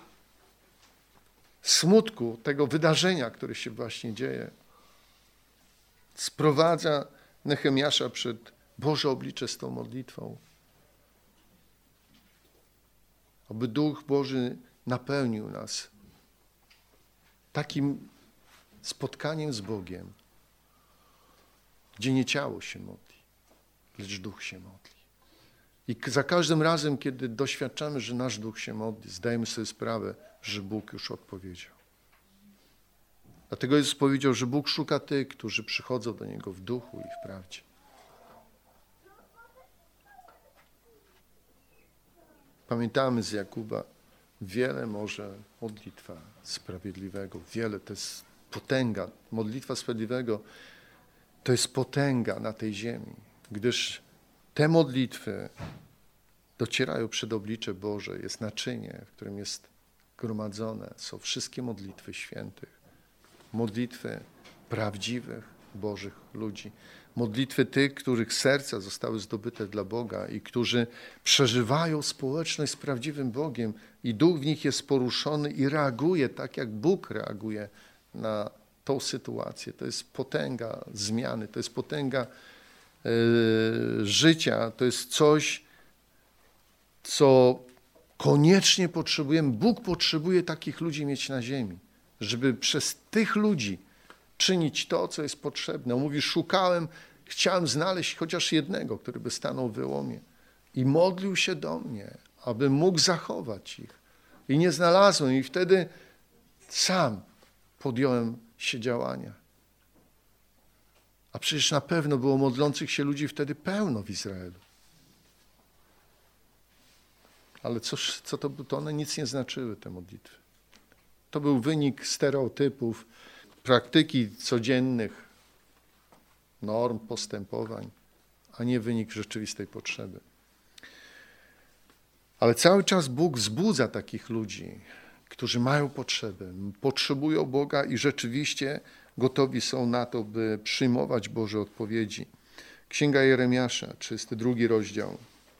smutku tego wydarzenia, które się właśnie dzieje, sprowadza Nehemiasza przed Boże oblicze z tą modlitwą. Aby Duch Boży napełnił nas takim spotkaniem z Bogiem, gdzie nie ciało się modli, lecz Duch się modli. I za każdym razem, kiedy doświadczamy, że nasz Duch się modli, zdajemy sobie sprawę, że Bóg już odpowiedział. Dlatego Jezus powiedział, że Bóg szuka tych, którzy przychodzą do Niego w duchu i w prawdzie. Pamiętamy z Jakuba, wiele może modlitwa sprawiedliwego, wiele to jest potęga. Modlitwa sprawiedliwego to jest potęga na tej ziemi, gdyż te modlitwy docierają przed oblicze Boże, jest naczynie, w którym jest gromadzone, są wszystkie modlitwy świętych. Modlitwy prawdziwych, Bożych ludzi. Modlitwy tych, których serca zostały zdobyte dla Boga i którzy przeżywają społeczność z prawdziwym Bogiem i duch w nich jest poruszony i reaguje tak, jak Bóg reaguje na tą sytuację. To jest potęga zmiany, to jest potęga życia, to jest coś, co koniecznie potrzebujemy. Bóg potrzebuje takich ludzi mieć na ziemi, żeby przez tych ludzi czynić to, co jest potrzebne. On mówi, chciałem znaleźć chociaż jednego, który by stanął w wyłomie i modlił się do mnie, aby mógł zachować ich. I nie znalazłem i wtedy sam podjąłem się działania. A przecież na pewno było modlących się ludzi wtedy pełno w Izraelu. Ale co to było? To one nic nie znaczyły, te modlitwy. To był wynik stereotypów, praktyki codziennych, norm, postępowań, a nie wynik rzeczywistej potrzeby. Ale cały czas Bóg wzbudza takich ludzi, którzy mają potrzebę, potrzebują Boga i rzeczywiście gotowi są na to, by przyjmować Boże odpowiedzi. Księga Jeremiasza, 32 rozdział.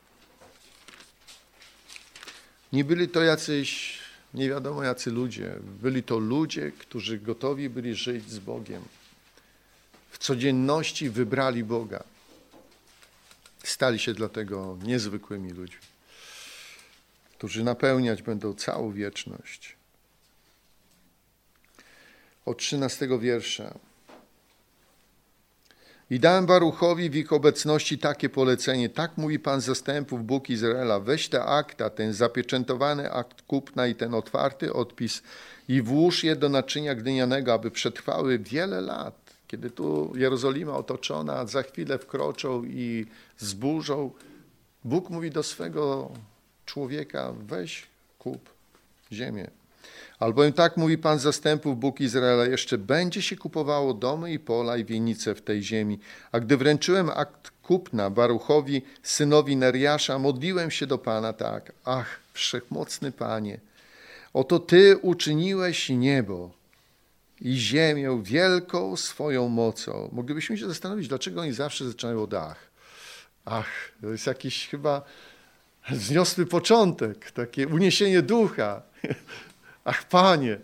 Nie byli to jacyś, nie wiadomo jacy ludzie. Byli to ludzie, którzy gotowi byli żyć z Bogiem. W codzienności wybrali Boga. Stali się dlatego niezwykłymi ludźmi, którzy napełniać będą całą wieczność. Od 13 wiersza. I dałem Baruchowi w ich obecności takie polecenie. Tak mówi Pan zastępów, Bóg Izraela. Weź te akta, ten zapieczętowany akt kupna i ten otwarty odpis i włóż je do naczynia glinianego, aby przetrwały wiele lat. Kiedy tu Jerozolima otoczona, za chwilę wkroczą i zburzą. Bóg mówi do swego człowieka, weź kup ziemię. Albowiem tak mówi Pan zastępów, Bóg Izraela, jeszcze będzie się kupowało domy i pola i wienice w tej ziemi. A gdy wręczyłem akt kupna Baruchowi, synowi Neriasza, modliłem się do Pana tak. Ach, wszechmocny Panie, oto Ty uczyniłeś niebo i ziemię wielką swoją mocą. Moglibyśmy się zastanowić, dlaczego oni zawsze zaczynają od ach. Ach, to jest jakiś chyba wzniosły początek, takie uniesienie ducha. Ach, Panie,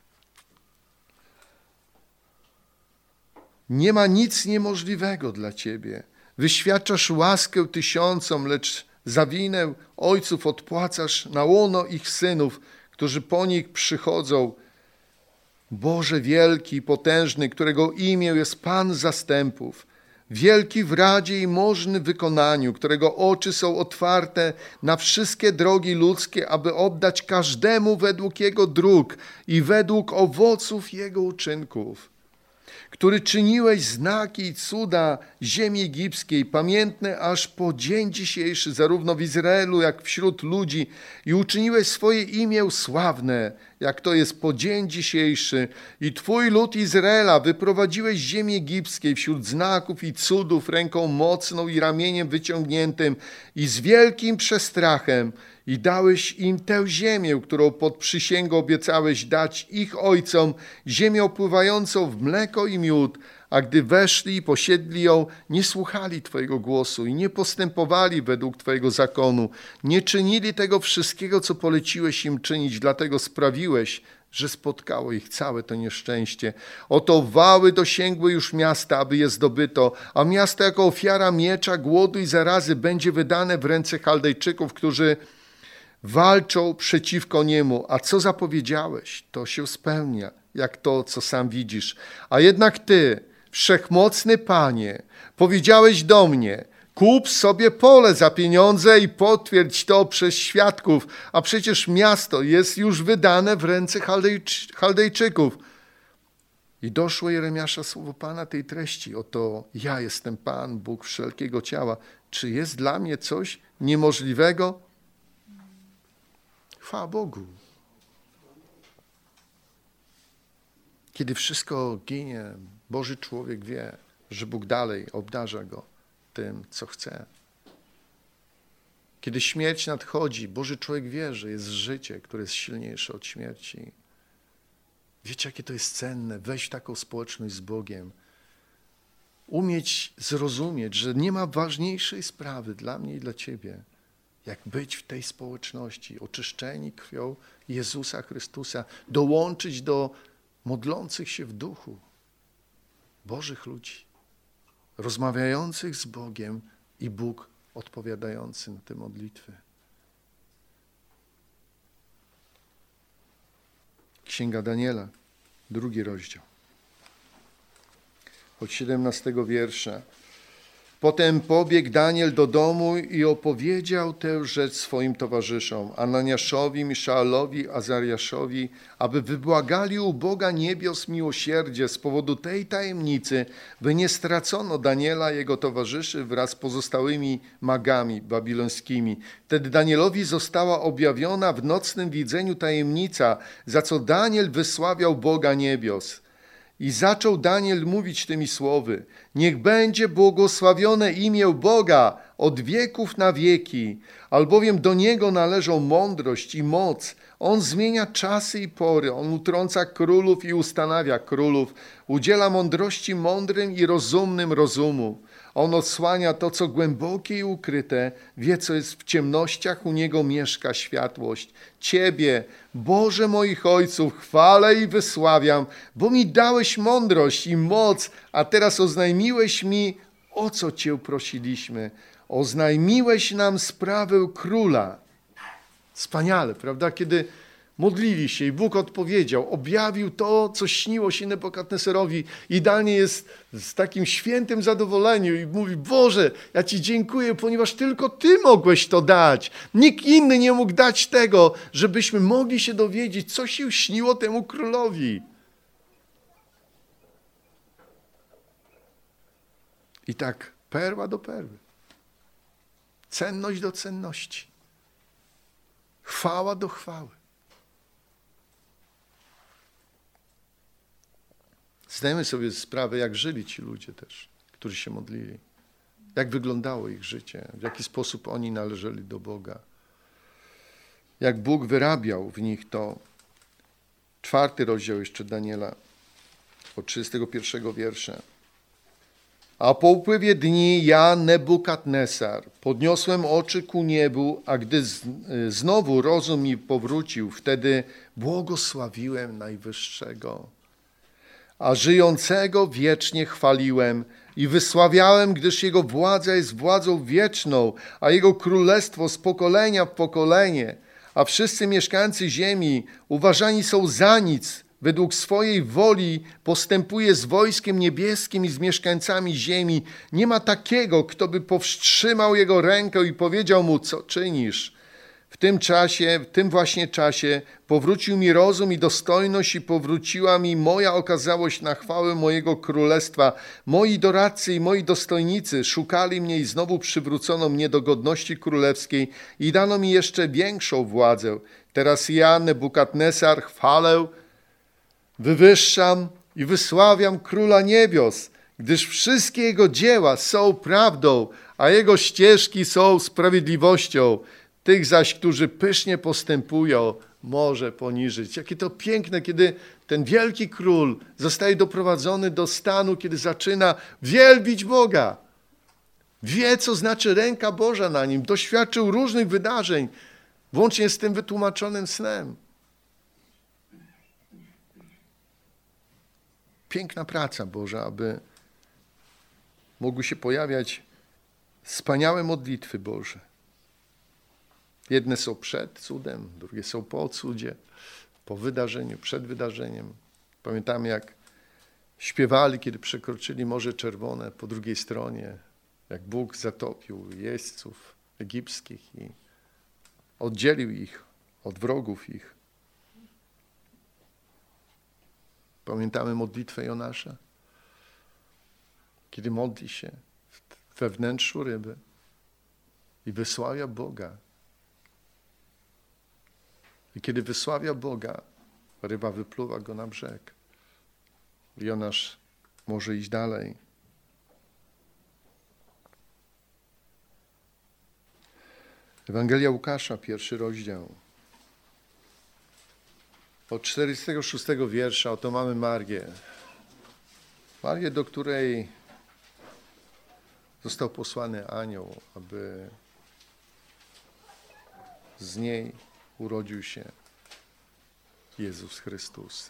nie ma nic niemożliwego dla Ciebie. Wyświadczasz łaskę tysiącom, lecz za winę ojców odpłacasz na łono ich synów, którzy po nich przychodzą. Boże wielki i potężny, którego imię jest Pan zastępów, wielki w radzie i możny w wykonaniu, którego oczy są otwarte na wszystkie drogi ludzkie, aby oddać każdemu według jego dróg i według owoców jego uczynków. Który czyniłeś znaki i cuda ziemi egipskiej, pamiętne aż po dzień dzisiejszy, zarówno w Izraelu, jak wśród ludzi, i uczyniłeś swoje imię sławne, jak to jest po dzień dzisiejszy. I Twój lud Izraela wyprowadziłeś z ziemi egipskiej wśród znaków i cudów, ręką mocną i ramieniem wyciągniętym i z wielkim przestrachem. I dałeś im tę ziemię, którą pod przysięgą obiecałeś dać ich ojcom, ziemię opływającą w mleko i miód, a gdy weszli i posiedli ją, nie słuchali Twojego głosu i nie postępowali według Twojego zakonu, nie czynili tego wszystkiego, co poleciłeś im czynić, dlatego sprawiłeś, że spotkało ich całe to nieszczęście. Oto wały dosięgły już miasta, aby je zdobyto, a miasto jako ofiara miecza, głodu i zarazy będzie wydane w ręce Chaldejczyków, którzy walczą przeciwko niemu, a co zapowiedziałeś, to się spełnia, jak to, co sam widzisz. A jednak Ty, wszechmocny Panie, powiedziałeś do mnie, kup sobie pole za pieniądze i potwierdź to przez świadków, a przecież miasto jest już wydane w ręce Chaldejczyków. I doszło Jeremiasza słowo Pana tej treści, oto ja jestem Pan, Bóg wszelkiego ciała. Czy jest dla mnie coś niemożliwego? Chwała Bogu. Kiedy wszystko ginie, Boży człowiek wie, że Bóg dalej obdarza go tym, co chce. Kiedy śmierć nadchodzi, Boży człowiek wie, że jest życie, które jest silniejsze od śmierci. Wiecie, jakie to jest cenne? Wejść w taką społeczność z Bogiem, umieć zrozumieć, że nie ma ważniejszej sprawy dla mnie i dla Ciebie, jak być w tej społeczności, oczyszczeni krwią Jezusa Chrystusa, dołączyć do modlących się w duchu Bożych ludzi, rozmawiających z Bogiem i Bóg odpowiadający na te modlitwy. Księga Daniela, 2 rozdział, od 17 wiersza. Potem pobiegł Daniel do domu i opowiedział tę rzecz swoim towarzyszom, Ananiaszowi, Miszaelowi, Azariaszowi, aby wybłagali u Boga niebios miłosierdzie z powodu tej tajemnicy, by nie stracono Daniela i jego towarzyszy wraz z pozostałymi magami babilońskimi. Wtedy Danielowi została objawiona w nocnym widzeniu tajemnica, za co Daniel wysławiał Boga niebios. I zaczął Daniel mówić tymi słowy: niech będzie błogosławione imię Boga od wieków na wieki, albowiem do Niego należą mądrość i moc. On zmienia czasy i pory, On utrąca królów i ustanawia królów, udziela mądrości mądrym i rozumnym rozumu. On odsłania to, co głębokie i ukryte, wie, co jest w ciemnościach, u Niego mieszka światłość. Ciebie, Boże moich ojców, chwalę i wysławiam, bo mi dałeś mądrość i moc, a teraz oznajmiłeś mi, o co Cię prosiliśmy. Oznajmiłeś nam sprawę króla. Wspaniale, prawda? Kiedy modlili się i Bóg odpowiedział, objawił to, co śniło się Nebukadnesarowi. I Daniel jest z takim świętym zadowoleniu i mówi: Boże, ja Ci dziękuję, ponieważ tylko Ty mogłeś to dać. Nikt inny nie mógł dać tego, żebyśmy mogli się dowiedzieć, co się śniło temu królowi. I tak perła do perły. Cenność do cenności. Chwała do chwały. Zdajemy sobie sprawę, jak żyli ci ludzie też, którzy się modlili. Jak wyglądało ich życie, w jaki sposób oni należeli do Boga. Jak Bóg wyrabiał w nich to. 4 rozdział jeszcze Daniela, od 31 wiersza. A po upływie dni ja, Nebukadnesar, podniosłem oczy ku niebu, a gdy znowu rozum mi powrócił, wtedy błogosławiłem Najwyższego. A żyjącego wiecznie chwaliłem i wysławiałem, gdyż Jego władza jest władzą wieczną, a Jego królestwo z pokolenia w pokolenie. A wszyscy mieszkańcy ziemi uważani są za nic, według swojej woli postępuje z wojskiem niebieskim i z mieszkańcami ziemi. Nie ma takiego, kto by powstrzymał jego rękę i powiedział mu, co czynisz. W tym właśnie czasie powrócił mi rozum i dostojność i powróciła mi moja okazałość na chwałę mojego królestwa. Moi doradcy i moi dostojnicy szukali mnie i znowu przywrócono mnie do godności królewskiej i dano mi jeszcze większą władzę. Teraz ja, Nebukadnesar, chwalę, wywyższam i wysławiam Króla Niebios, gdyż wszystkie Jego dzieła są prawdą, a Jego ścieżki są sprawiedliwością. Tych zaś, którzy pysznie postępują, może poniżyć. Jakie to piękne, kiedy ten wielki król zostaje doprowadzony do stanu, kiedy zaczyna wielbić Boga. Wie, co znaczy ręka Boża na nim. Doświadczył różnych wydarzeń, włącznie z tym wytłumaczonym snem. Piękna praca Boża, aby mogły się pojawiać wspaniałe modlitwy Boże. Jedne są przed cudem, drugie są po cudzie, po wydarzeniu, przed wydarzeniem. Pamiętamy, jak śpiewali, kiedy przekroczyli Morze Czerwone po drugiej stronie, jak Bóg zatopił jeźdźców egipskich i oddzielił ich od wrogów ich. Pamiętamy modlitwę Jonasza, kiedy modli się we wnętrzu ryby i wysławia Boga. I kiedy wysławia Boga, ryba wypluwa go na brzeg. Jonasz może iść dalej. Ewangelia Łukasza, 1 rozdział. Od 46 wiersza oto mamy Marię. Marię, do której został posłany anioł, aby z niej urodził się Jezus Chrystus.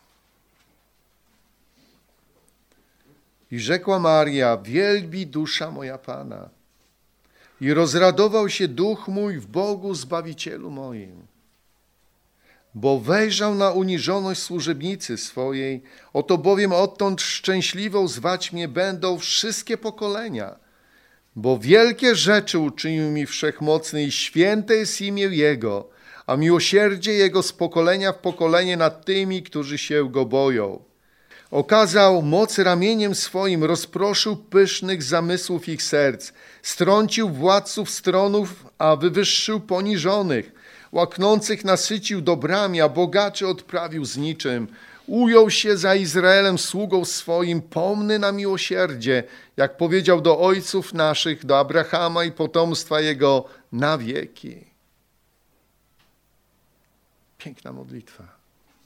I rzekła Maria: wielbi dusza moja Pana i rozradował się duch mój w Bogu Zbawicielu moim, bo wejrzał na uniżoność służebnicy swojej. Oto bowiem odtąd szczęśliwą zwać mnie będą wszystkie pokolenia, bo wielkie rzeczy uczynił mi Wszechmocny i święte jest imię Jego, a miłosierdzie Jego z pokolenia w pokolenie nad tymi, którzy się Go boją. Okazał moc ramieniem swoim, rozproszył pysznych zamysłów ich serc, strącił władców stronów, a wywyższył poniżonych, łaknących nasycił dobrami, a bogaczy odprawił z niczym. Ujął się za Izraelem sługą swoim, pomny na miłosierdzie, jak powiedział do ojców naszych, do Abrahama i potomstwa jego na wieki. Piękna modlitwa,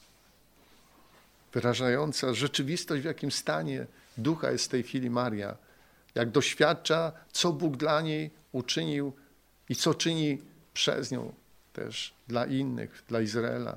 wyrażająca rzeczywistość, w jakim stanie ducha jest w tej chwili Maria, jak doświadcza, co Bóg dla niej uczynił i co czyni przez nią też dla innych, dla Izraela.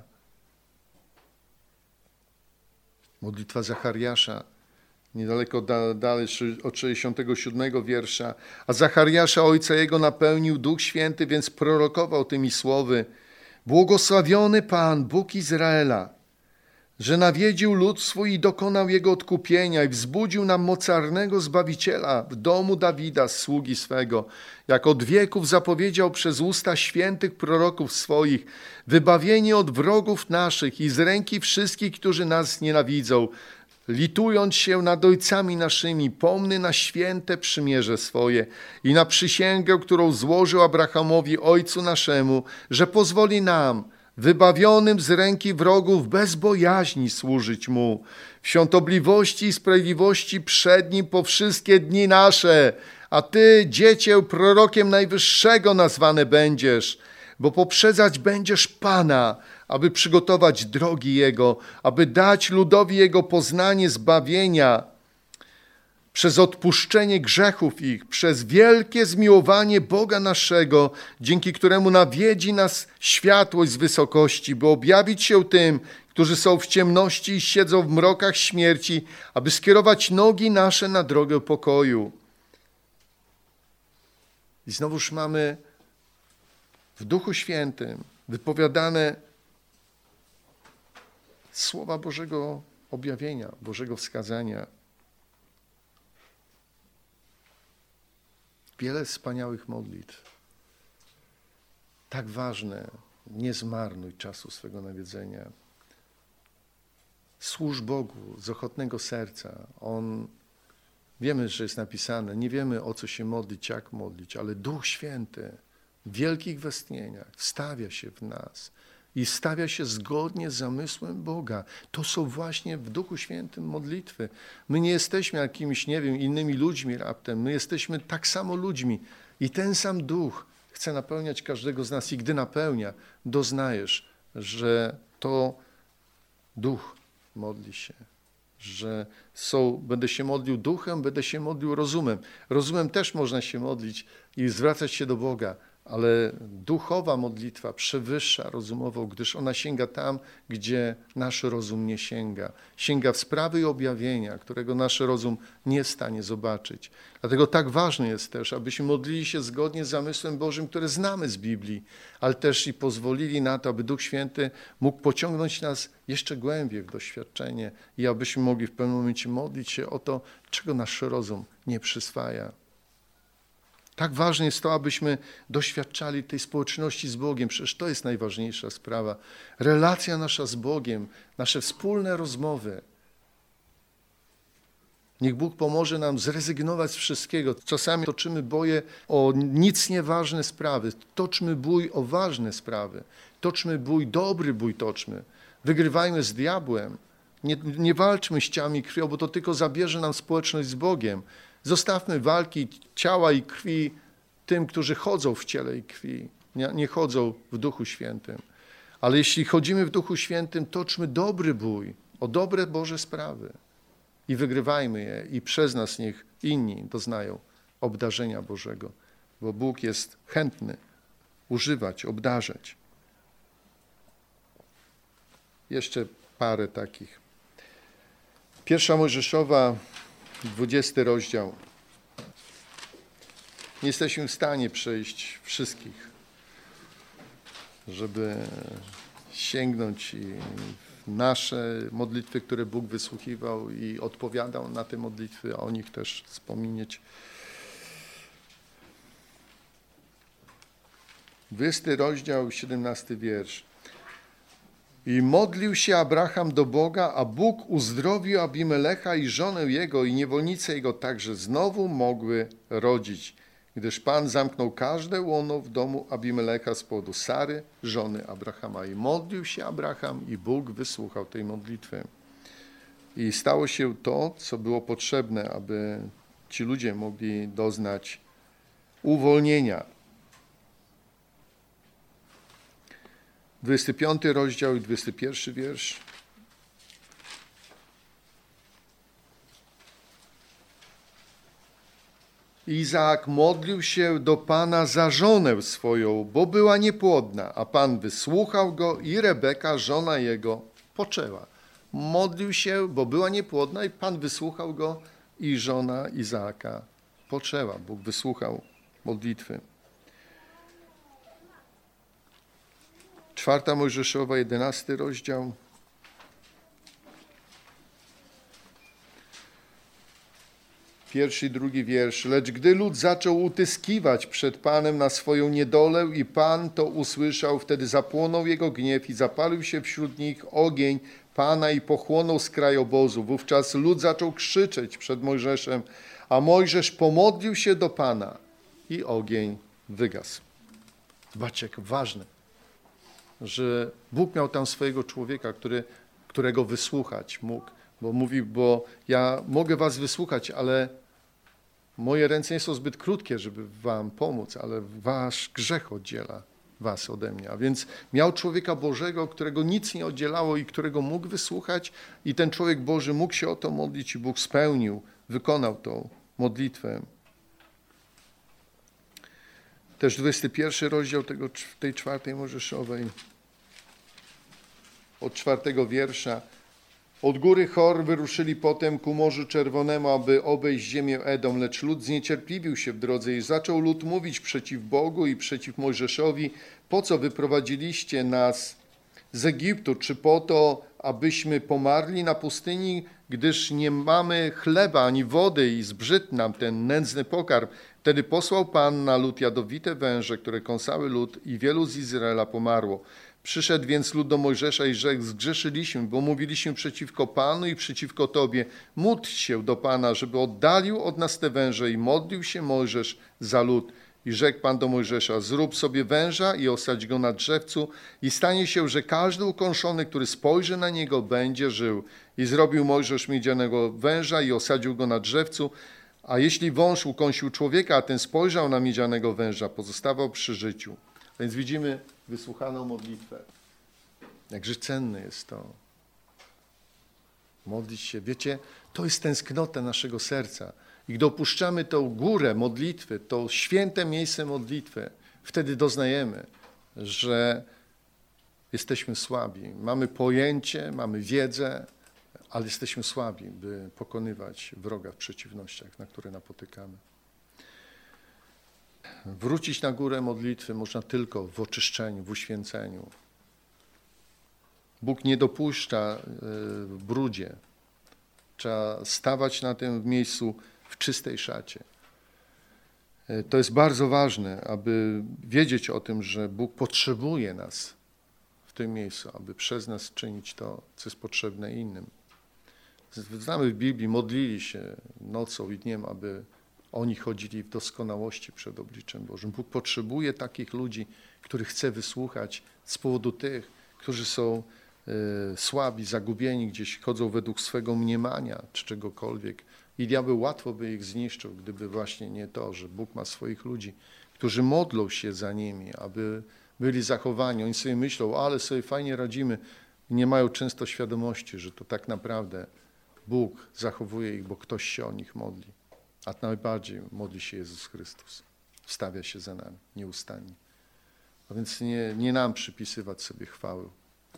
Modlitwa Zachariasza, niedaleko dalej od 67 wiersza. A Zachariasza, ojca jego, napełnił Duch Święty, więc prorokował tymi słowy: błogosławiony Pan, Bóg Izraela, że nawiedził lud swój i dokonał jego odkupienia i wzbudził nam mocarnego Zbawiciela w domu Dawida, sługi swego, jak od wieków zapowiedział przez usta świętych proroków swoich, wybawienie od wrogów naszych i z ręki wszystkich, którzy nas nienawidzą, litując się nad ojcami naszymi, pomny na święte przymierze swoje i na przysięgę, którą złożył Abrahamowi, ojcu naszemu, że pozwoli nam, wybawionym z ręki wrogów, bez bojaźni służyć Mu, w świątobliwości i sprawiedliwości przed Nim po wszystkie dni nasze. A Ty, Dziecię, prorokiem Najwyższego nazwany będziesz, bo poprzedzać będziesz Pana, aby przygotować drogi Jego, aby dać ludowi Jego poznanie zbawienia przez odpuszczenie grzechów ich, przez wielkie zmiłowanie Boga naszego, dzięki któremu nawiedzi nas światłość z wysokości, by objawić się tym, którzy są w ciemności i siedzą w mrokach śmierci, aby skierować nogi nasze na drogę pokoju. I znowuż mamy w Duchu Świętym wypowiadane słowa Bożego objawienia, Bożego wskazania. Wiele wspaniałych modlitw. Tak ważne, nie zmarnuj czasu swego nawiedzenia. Służ Bogu z ochotnego serca. Wiemy, że jest napisane, nie wiemy, o co się modlić, jak modlić, ale Duch Święty w wielkich westchnieniach stawia się w nas i stawia się zgodnie z zamysłem Boga. To są właśnie w Duchu Świętym modlitwy. My nie jesteśmy jakimiś, innymi ludźmi raptem. My jesteśmy tak samo ludźmi. I ten sam Duch chce napełniać każdego z nas. I gdy napełnia, doznajesz, że to Duch modli się. Że będę się modlił duchem, będę się modlił rozumem. Rozumem też można się modlić i zwracać się do Boga, ale duchowa modlitwa przewyższa rozumową, gdyż ona sięga tam, gdzie nasz rozum nie sięga. Sięga w sprawy i objawienia, którego nasz rozum nie jest w stanie zobaczyć. Dlatego tak ważne jest też, abyśmy modlili się zgodnie z zamysłem Bożym, który znamy z Biblii, ale też i pozwolili na to, aby Duch Święty mógł pociągnąć nas jeszcze głębiej w doświadczenie i abyśmy mogli w pewnym momencie modlić się o to, czego nasz rozum nie przyswaja. Tak ważne jest to, abyśmy doświadczali tej społeczności z Bogiem. Przecież to jest najważniejsza sprawa. Relacja nasza z Bogiem, nasze wspólne rozmowy. Niech Bóg pomoże nam zrezygnować z wszystkiego. Czasami toczymy boje o nic nieważne sprawy. Toczmy bój o ważne sprawy. Toczmy bój, dobry bój toczmy. Wygrywajmy z diabłem. Nie walczmy z ciałem i krwią, bo to tylko zabierze nam społeczność z Bogiem. Zostawmy walki ciała i krwi tym, którzy chodzą w ciele i krwi, nie chodzą w Duchu Świętym. Ale jeśli chodzimy w Duchu Świętym, toczmy dobry bój o dobre Boże sprawy i wygrywajmy je i przez nas niech inni doznają obdarzenia Bożego, bo Bóg jest chętny używać, obdarzać. Jeszcze parę takich. 1 Mojżeszowa, 20 rozdział. Nie jesteśmy w stanie przejść wszystkich, żeby sięgnąć i nasze modlitwy, które Bóg wysłuchiwał i odpowiadał na te modlitwy, o nich też wspomnieć. 20 rozdział, 17 wiersz. I modlił się Abraham do Boga, a Bóg uzdrowił Abimelecha i żonę jego i niewolnice jego także znowu mogły rodzić, gdyż Pan zamknął każde łono w domu Abimelecha z powodu Sary, żony Abrahama. I modlił się Abraham i Bóg wysłuchał tej modlitwy. I stało się to, co było potrzebne, aby ci ludzie mogli doznać uwolnienia. 25 rozdział i 21 wiersz. Izaak modlił się do Pana za żonę swoją, bo była niepłodna, a Pan wysłuchał go i Rebeka, żona jego, poczęła. Modlił się, bo była niepłodna i Pan wysłuchał go i żona Izaaka poczęła. Bóg wysłuchał modlitwy. 4 Mojżeszowa, 11 rozdział. Pierwszy i drugi wiersz. Lecz gdy lud zaczął utyskiwać przed Panem na swoją niedolę i Pan to usłyszał, wtedy zapłonął jego gniew i zapalił się wśród nich ogień Pana i pochłonął z krajobozu. Wówczas lud zaczął krzyczeć przed Mojżeszem, a Mojżesz pomodlił się do Pana i ogień wygasł. Zobaczcie, jak ważne, że Bóg miał tam swojego człowieka, którego wysłuchać mógł. Bo mówił, bo ja mogę was wysłuchać, ale moje ręce nie są zbyt krótkie, żeby wam pomóc, ale wasz grzech oddziela was ode mnie. A więc miał człowieka Bożego, którego nic nie oddzielało i którego mógł wysłuchać i ten człowiek Boży mógł się o to modlić i Bóg spełnił, wykonał tą modlitwę. Też 21 rozdział tej 4 Mojżeszowej, od 4 wiersza. Od góry Hor wyruszyli potem ku Morzu Czerwonemu, aby obejść ziemię Edom, lecz lud zniecierpliwił się w drodze i zaczął lud mówić przeciw Bogu i przeciw Mojżeszowi, po co wyprowadziliście nas z Egiptu, czy po to, abyśmy pomarli na pustyni, gdyż nie mamy chleba ani wody i zbrzydł nam ten nędzny pokarm. Wtedy posłał Pan na lud jadowite węże, które kąsały lud i wielu z Izraela pomarło. Przyszedł więc lud do Mojżesza i rzekł, zgrzeszyliśmy, bo mówiliśmy przeciwko Panu i przeciwko Tobie. Módl się do Pana, żeby oddalił od nas te węże i modlił się Mojżesz za lud. I rzekł Pan do Mojżesza, zrób sobie węża i osadź go na drzewcu i stanie się, że każdy ukąszony, który spojrzy na niego, będzie żył. I zrobił Mojżesz miedzianego węża i osadził go na drzewcu, a jeśli wąż ukąsił człowieka, a ten spojrzał na miedzianego węża, pozostawał przy życiu. Więc widzimy wysłuchaną modlitwę. Jakże cenne jest to. Modlić się. Wiecie, to jest tęsknota naszego serca. I gdy opuszczamy tą górę modlitwy, to święte miejsce modlitwy, wtedy doznajemy, że jesteśmy słabi. Mamy pojęcie, mamy wiedzę, ale jesteśmy słabi, by pokonywać wroga w przeciwnościach, na które napotykamy. Wrócić na górę modlitwy można tylko w oczyszczeniu, w uświęceniu. Bóg nie dopuszcza w brudzie. Trzeba stawać na tym miejscu w czystej szacie. To jest bardzo ważne, aby wiedzieć o tym, że Bóg potrzebuje nas w tym miejscu, aby przez nas czynić to, co jest potrzebne innym. Znamy w Biblii, modlili się nocą i dniem, aby oni chodzili w doskonałości przed obliczem Bożym. Bóg potrzebuje takich ludzi, których chce wysłuchać z powodu tych, którzy są słabi, zagubieni, gdzieś chodzą według swego mniemania czy czegokolwiek. I diabeł łatwo by ich zniszczył, gdyby właśnie nie to, że Bóg ma swoich ludzi, którzy modlą się za nimi, aby byli zachowani. Oni sobie myślą, ale sobie fajnie radzimy. I nie mają często świadomości, że to tak naprawdę Bóg zachowuje ich, bo ktoś się o nich modli. a najbardziej modli się Jezus Chrystus. Wstawia się za nami nieustannie. A więc nie nam przypisywać sobie chwały.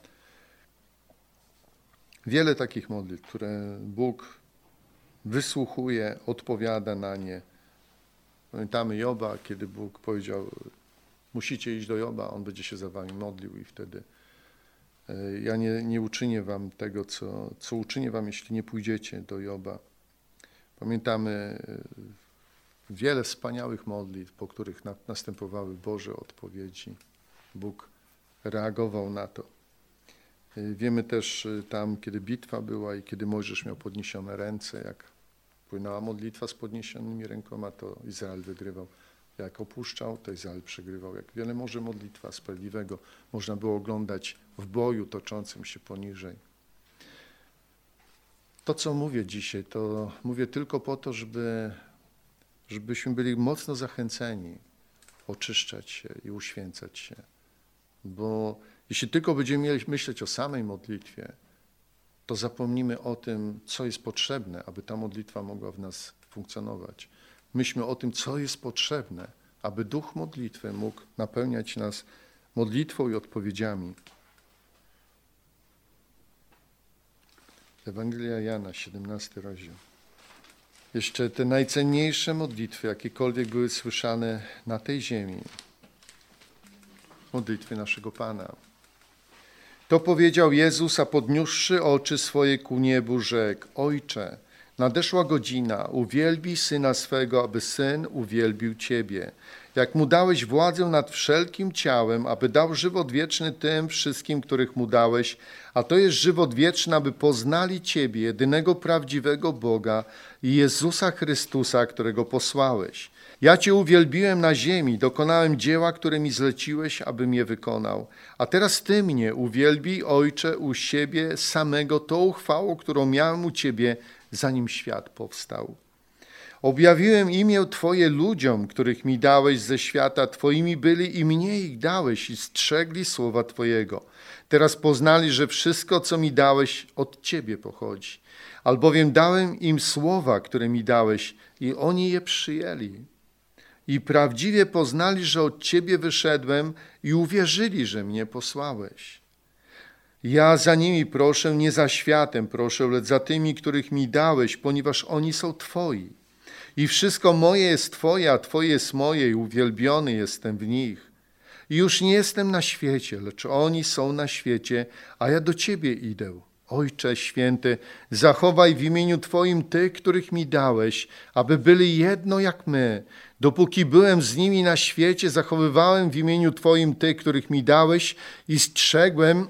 Wiele takich modlitw, które Bóg wysłuchuje, odpowiada na nie. Pamiętamy Joba, kiedy Bóg powiedział, musicie iść do Joba, on będzie się za wami modlił i wtedy ja nie uczynię wam tego, co uczynię wam, jeśli nie pójdziecie do Joba. Pamiętamy wiele wspaniałych modlitw, po których następowały Boże odpowiedzi. Bóg reagował na to. Wiemy też tam, kiedy bitwa była i kiedy Mojżesz miał podniesione ręce, jak płynęła modlitwa z podniesionymi rękoma, to Izrael wygrywał. Jak opuszczał, to Izrael przegrywał. Jak wiele może modlitwa sprawiedliwego można było oglądać w boju toczącym się poniżej. To, co mówię dzisiaj, to mówię tylko po to, żebyśmy byli mocno zachęceni oczyszczać się i uświęcać się. Bo jeśli tylko będziemy myśleć o samej modlitwie, to zapomnimy o tym, co jest potrzebne, aby ta modlitwa mogła w nas funkcjonować. Myślmy o tym, co jest potrzebne, aby duch modlitwy mógł napełniać nas modlitwą i odpowiedziami. Ewangelia Jana, 17 rozdział. Jeszcze te najcenniejsze modlitwy, jakiekolwiek były słyszane na tej ziemi, modlitwy naszego Pana. To powiedział Jezus, a podniósłszy oczy swoje ku niebu, rzekł: Ojcze, nadeszła godzina, uwielbij Syna swego, aby Syn uwielbił Ciebie. Jak Mu dałeś władzę nad wszelkim ciałem, aby dał żywot wieczny tym wszystkim, których Mu dałeś, a to jest żywot wieczny, aby poznali Ciebie, jedynego prawdziwego Boga i Jezusa Chrystusa, którego posłałeś. Ja Cię uwielbiłem na ziemi, dokonałem dzieła, które mi zleciłeś, abym je wykonał. A teraz Ty mnie uwielbij, Ojcze, u siebie samego tą chwałą, którą miałem u Ciebie, zanim świat powstał. Objawiłem imię Twoje ludziom, których mi dałeś ze świata, Twoimi byli i mnie ich dałeś i strzegli słowa Twojego. Teraz poznali, że wszystko, co mi dałeś, od Ciebie pochodzi. Albowiem dałem im słowa, które mi dałeś i oni je przyjęli. I prawdziwie poznali, że od Ciebie wyszedłem i uwierzyli, że mnie posłałeś. Ja za nimi proszę, nie za światem proszę, lecz za tymi, których mi dałeś, ponieważ oni są Twoi. I wszystko moje jest Twoje, a Twoje jest moje i uwielbiony jestem w nich. I już nie jestem na świecie, lecz oni są na świecie, a ja do Ciebie idę. Ojcze Święty, zachowaj w imieniu Twoim tych, których mi dałeś, aby byli jedno jak my. Dopóki byłem z nimi na świecie, zachowywałem w imieniu Twoim tych, których mi dałeś i strzegłem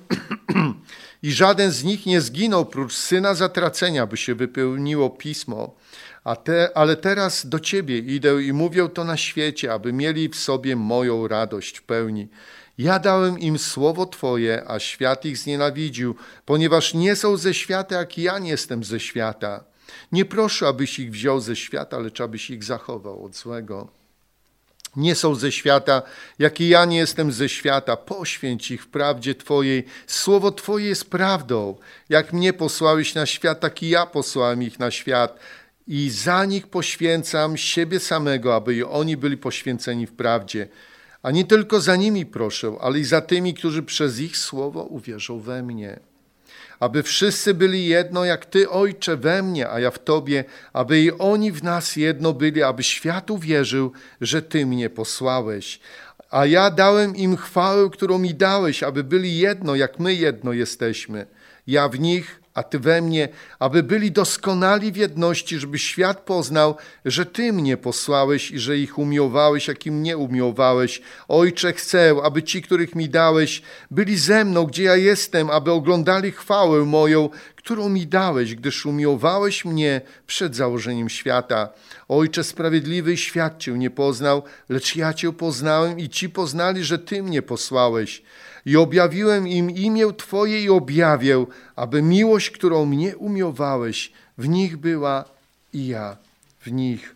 i żaden z nich nie zginął prócz syna zatracenia, by się wypełniło pismo. Ale teraz do Ciebie idę i mówię to na świecie, aby mieli w sobie moją radość w pełni. Ja dałem im słowo Twoje, a świat ich znienawidził, ponieważ nie są ze świata, jak ja nie jestem ze świata. Nie proszę, abyś ich wziął ze świata, lecz abyś ich zachował od złego. Nie są ze świata, jak i ja nie jestem ze świata. Poświęć ich w prawdzie Twojej. Słowo Twoje jest prawdą. Jak mnie posłałeś na świat, tak i ja posłałem ich na świat. I za nich poświęcam siebie samego, aby i oni byli poświęceni w prawdzie. A nie tylko za nimi proszę, ale i za tymi, którzy przez ich słowo uwierzą we mnie. Aby wszyscy byli jedno, jak Ty, Ojcze, we mnie, a ja w Tobie, aby i oni w nas jedno byli, aby świat uwierzył, że Ty mnie posłałeś. A ja dałem im chwałę, którą mi dałeś, aby byli jedno, jak my jedno jesteśmy. Ja w nich, a Ty we mnie, aby byli doskonali w jedności, żeby świat poznał, że Ty mnie posłałeś i że ich umiłowałeś, jak i mnie umiłowałeś. Ojcze, chcę, aby ci, których mi dałeś, byli ze mną, gdzie ja jestem, aby oglądali chwałę moją, którą mi dałeś, gdyż umiłowałeś mnie przed założeniem świata. Ojcze sprawiedliwy, świat Cię nie poznał, lecz ja Cię poznałem i ci poznali, że Ty mnie posłałeś. I objawiłem im imię Twoje i objawię, aby miłość, którą mnie umiłowałeś, w nich była i ja w nich.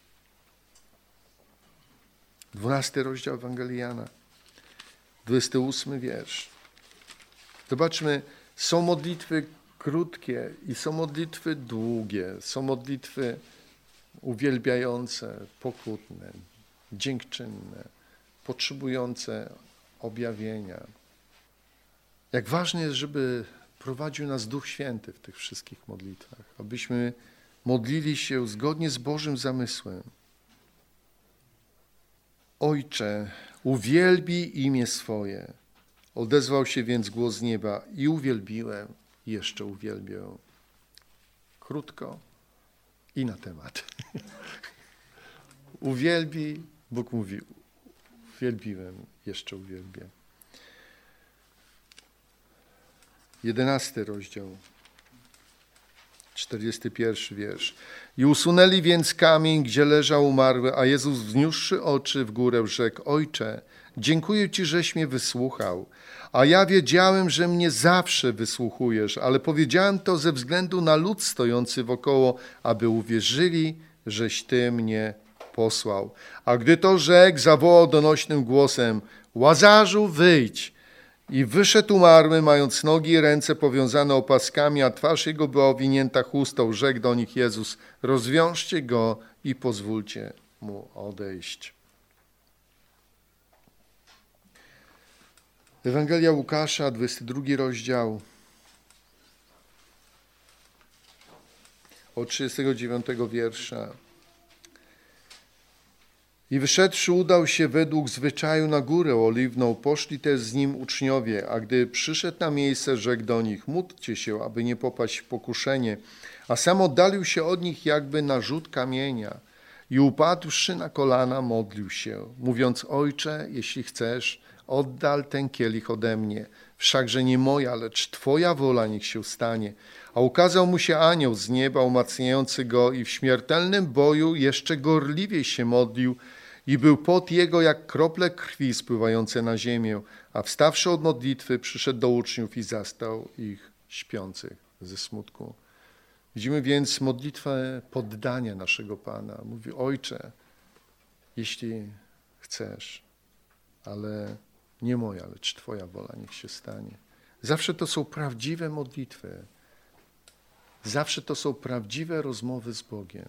12 rozdział Ewangelii Jana, 28 wiersz. Zobaczmy, są modlitwy krótkie i są modlitwy długie, są modlitwy uwielbiające, pokutne, dziękczynne, potrzebujące objawienia. Jak ważne jest, żeby prowadził nas Duch Święty w tych wszystkich modlitwach, abyśmy modlili się zgodnie z Bożym zamysłem. Ojcze, uwielbij imię swoje. Odezwał się więc głos z nieba i uwielbiłem, i jeszcze uwielbię. Krótko i na temat. Uwielbij, Bóg mówi, uwielbiłem, jeszcze uwielbię. 11 rozdział, 41 wiersz. I usunęli więc kamień, gdzie leżał umarły, a Jezus wzniósłszy oczy w górę rzekł: Ojcze, dziękuję Ci, żeś mnie wysłuchał, a ja wiedziałem, że mnie zawsze wysłuchujesz, ale powiedziałem to ze względu na lud stojący wokoło, aby uwierzyli, żeś Ty mnie posłał. A gdy to rzekł, zawołał donośnym głosem: Łazarzu, wyjdź! I wyszedł umarły, mając nogi i ręce powiązane opaskami, a twarz jego była owinięta chustą. Rzekł do nich Jezus: rozwiążcie go i pozwólcie mu odejść. Ewangelia Łukasza, 22 rozdział, od 39 wiersza. I wyszedłszy, udał się według zwyczaju na górę oliwną. Poszli też z nim uczniowie, a gdy przyszedł na miejsce, rzekł do nich: módlcie się, aby nie popaść w pokuszenie. A sam oddalił się od nich jakby na rzut kamienia i upadłszy na kolana, modlił się, mówiąc: Ojcze, jeśli chcesz, oddal ten kielich ode mnie. Wszakże nie moja, lecz Twoja wola niech się stanie. A ukazał mu się anioł z nieba, umacniający go, i w śmiertelnym boju jeszcze gorliwiej się modlił, i był pot jego jak krople krwi spływające na ziemię. A wstawszy od modlitwy, przyszedł do uczniów i zastał ich śpiących ze smutku. Widzimy więc modlitwę poddania naszego Pana. Mówi: Ojcze, jeśli chcesz, ale nie moja, lecz Twoja wola niech się stanie. Zawsze to są prawdziwe modlitwy. Zawsze to są prawdziwe rozmowy z Bogiem.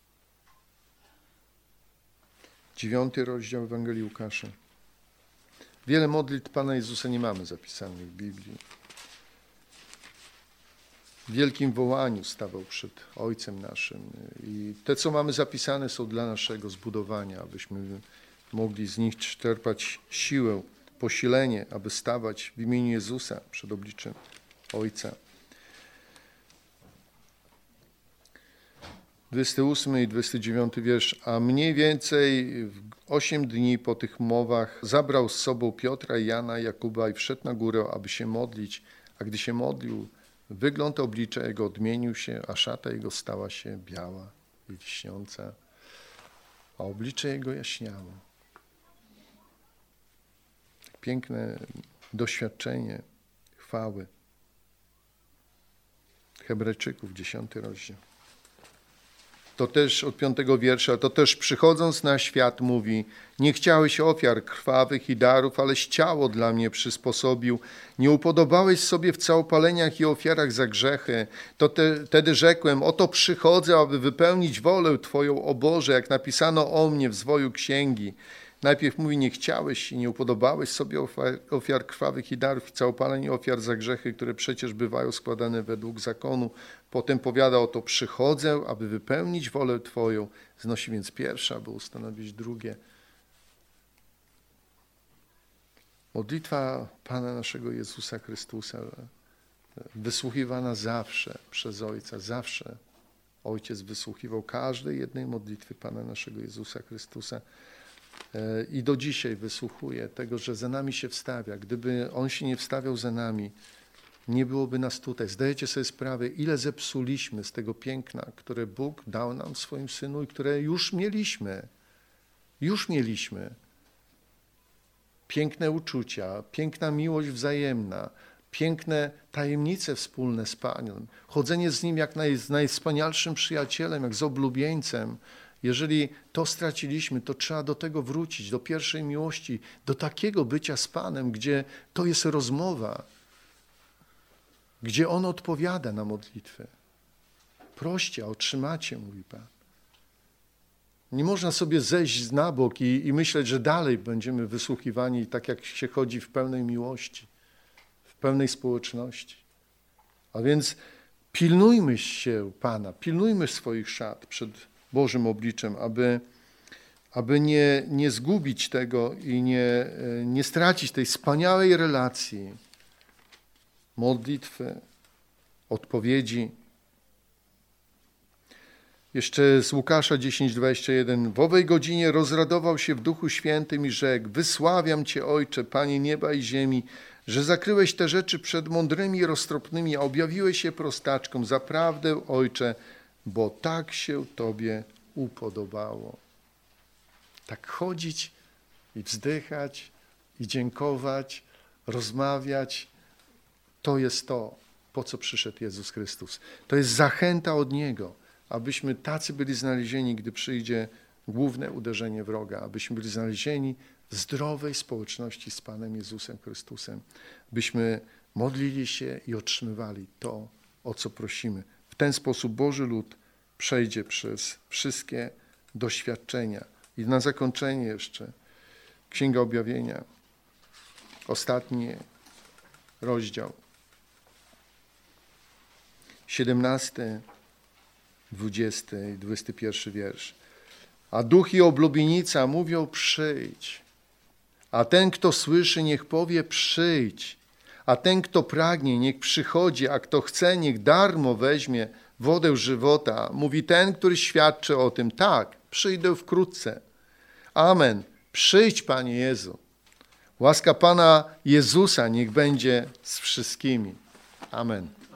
9 rozdział Ewangelii Łukasza. Wiele modlitw Pana Jezusa nie mamy zapisanych w Biblii. W wielkim wołaniu stawał przed Ojcem naszym. I te, co mamy zapisane, są dla naszego zbudowania, abyśmy mogli z nich czerpać siłę, posilenie, aby stawać w imieniu Jezusa przed obliczem Ojca. 28 i 29 wiersz. A mniej więcej 8 dni po tych mowach zabrał z sobą Piotra i Jana i Jakuba i wszedł na górę, aby się modlić. A gdy się modlił, wygląd oblicza jego odmienił się, a szata jego stała się biała i lśniąca, a oblicze jego jaśniało. Piękne doświadczenie chwały. Hebrajczyków, 10 rozdział. To też od 5 wiersza, to też przychodząc na świat mówi: nie chciałeś ofiar krwawych i darów, aleś ciało dla mnie przysposobił. Nie upodobałeś sobie w całopaleniach i ofiarach za grzechy. Wtedy rzekłem: oto przychodzę, aby wypełnić wolę Twoją, o Boże, jak napisano o mnie w zwoju księgi. Najpierw mówi: nie chciałeś i nie upodobałeś sobie ofiar krwawych i darów i całopaleń i ofiar za grzechy, które przecież bywają składane według zakonu. Potem powiada: oto przychodzę, aby wypełnić wolę Twoją. Znosi więc pierwsze, aby ustanowić drugie. Modlitwa Pana naszego Jezusa Chrystusa, wysłuchiwana zawsze przez Ojca, zawsze Ojciec wysłuchiwał każdej jednej modlitwy Pana naszego Jezusa Chrystusa. I do dzisiaj wysłuchuje tego, że za nami się wstawia. Gdyby On się nie wstawiał za nami, nie byłoby nas tutaj. Zdajecie sobie sprawę, ile zepsuliśmy z tego piękna, które Bóg dał nam w swoim Synu i które już mieliśmy. Już mieliśmy. Piękne uczucia, piękna miłość wzajemna, piękne tajemnice wspólne z Panem. Chodzenie z Nim jak z najwspanialszym przyjacielem, jak z oblubieńcem. Jeżeli to straciliśmy, to trzeba do tego wrócić, do pierwszej miłości, do takiego bycia z Panem, gdzie to jest rozmowa, gdzie On odpowiada na modlitwę. Proście, a otrzymacie, mówi Pan. Nie można sobie zejść na bok i myśleć, że dalej będziemy wysłuchiwani tak, jak się chodzi w pełnej miłości, w pełnej społeczności. A więc pilnujmy się Pana, pilnujmy swoich szat przed Bożym obliczem, aby nie zgubić tego i nie stracić tej wspaniałej relacji, modlitwy, odpowiedzi. Jeszcze z Łukasza 10:21. W owej godzinie rozradował się w Duchu Świętym i rzekł: wysławiam Cię, Ojcze, Panie nieba i ziemi, że zakryłeś te rzeczy przed mądrymi i roztropnymi, a objawiłeś je prostaczkom. Zaprawdę, Ojcze, bo tak się Tobie upodobało. Tak chodzić i wzdychać, i dziękować, rozmawiać, to jest to, po co przyszedł Jezus Chrystus. To jest zachęta od Niego, abyśmy tacy byli znalezieni, gdy przyjdzie główne uderzenie wroga, abyśmy byli znalezieni w zdrowej społeczności z Panem Jezusem Chrystusem, byśmy modlili się i otrzymywali to, o co prosimy. W ten sposób Boży lud przejdzie przez wszystkie doświadczenia. I na zakończenie jeszcze Księga Objawienia, ostatni rozdział, 17, 20 i 21 wiersz. A duch i oblubienica mówią: przyjdź. A ten, kto słyszy, niech powie: przyjdź. A ten, kto pragnie, niech przychodzi, a kto chce, niech darmo weźmie wodę żywota. Mówi ten, który świadczy o tym: tak, przyjdę wkrótce. Amen. Przyjdź, Panie Jezu. Łaska Pana Jezusa niech będzie z wszystkimi. Amen.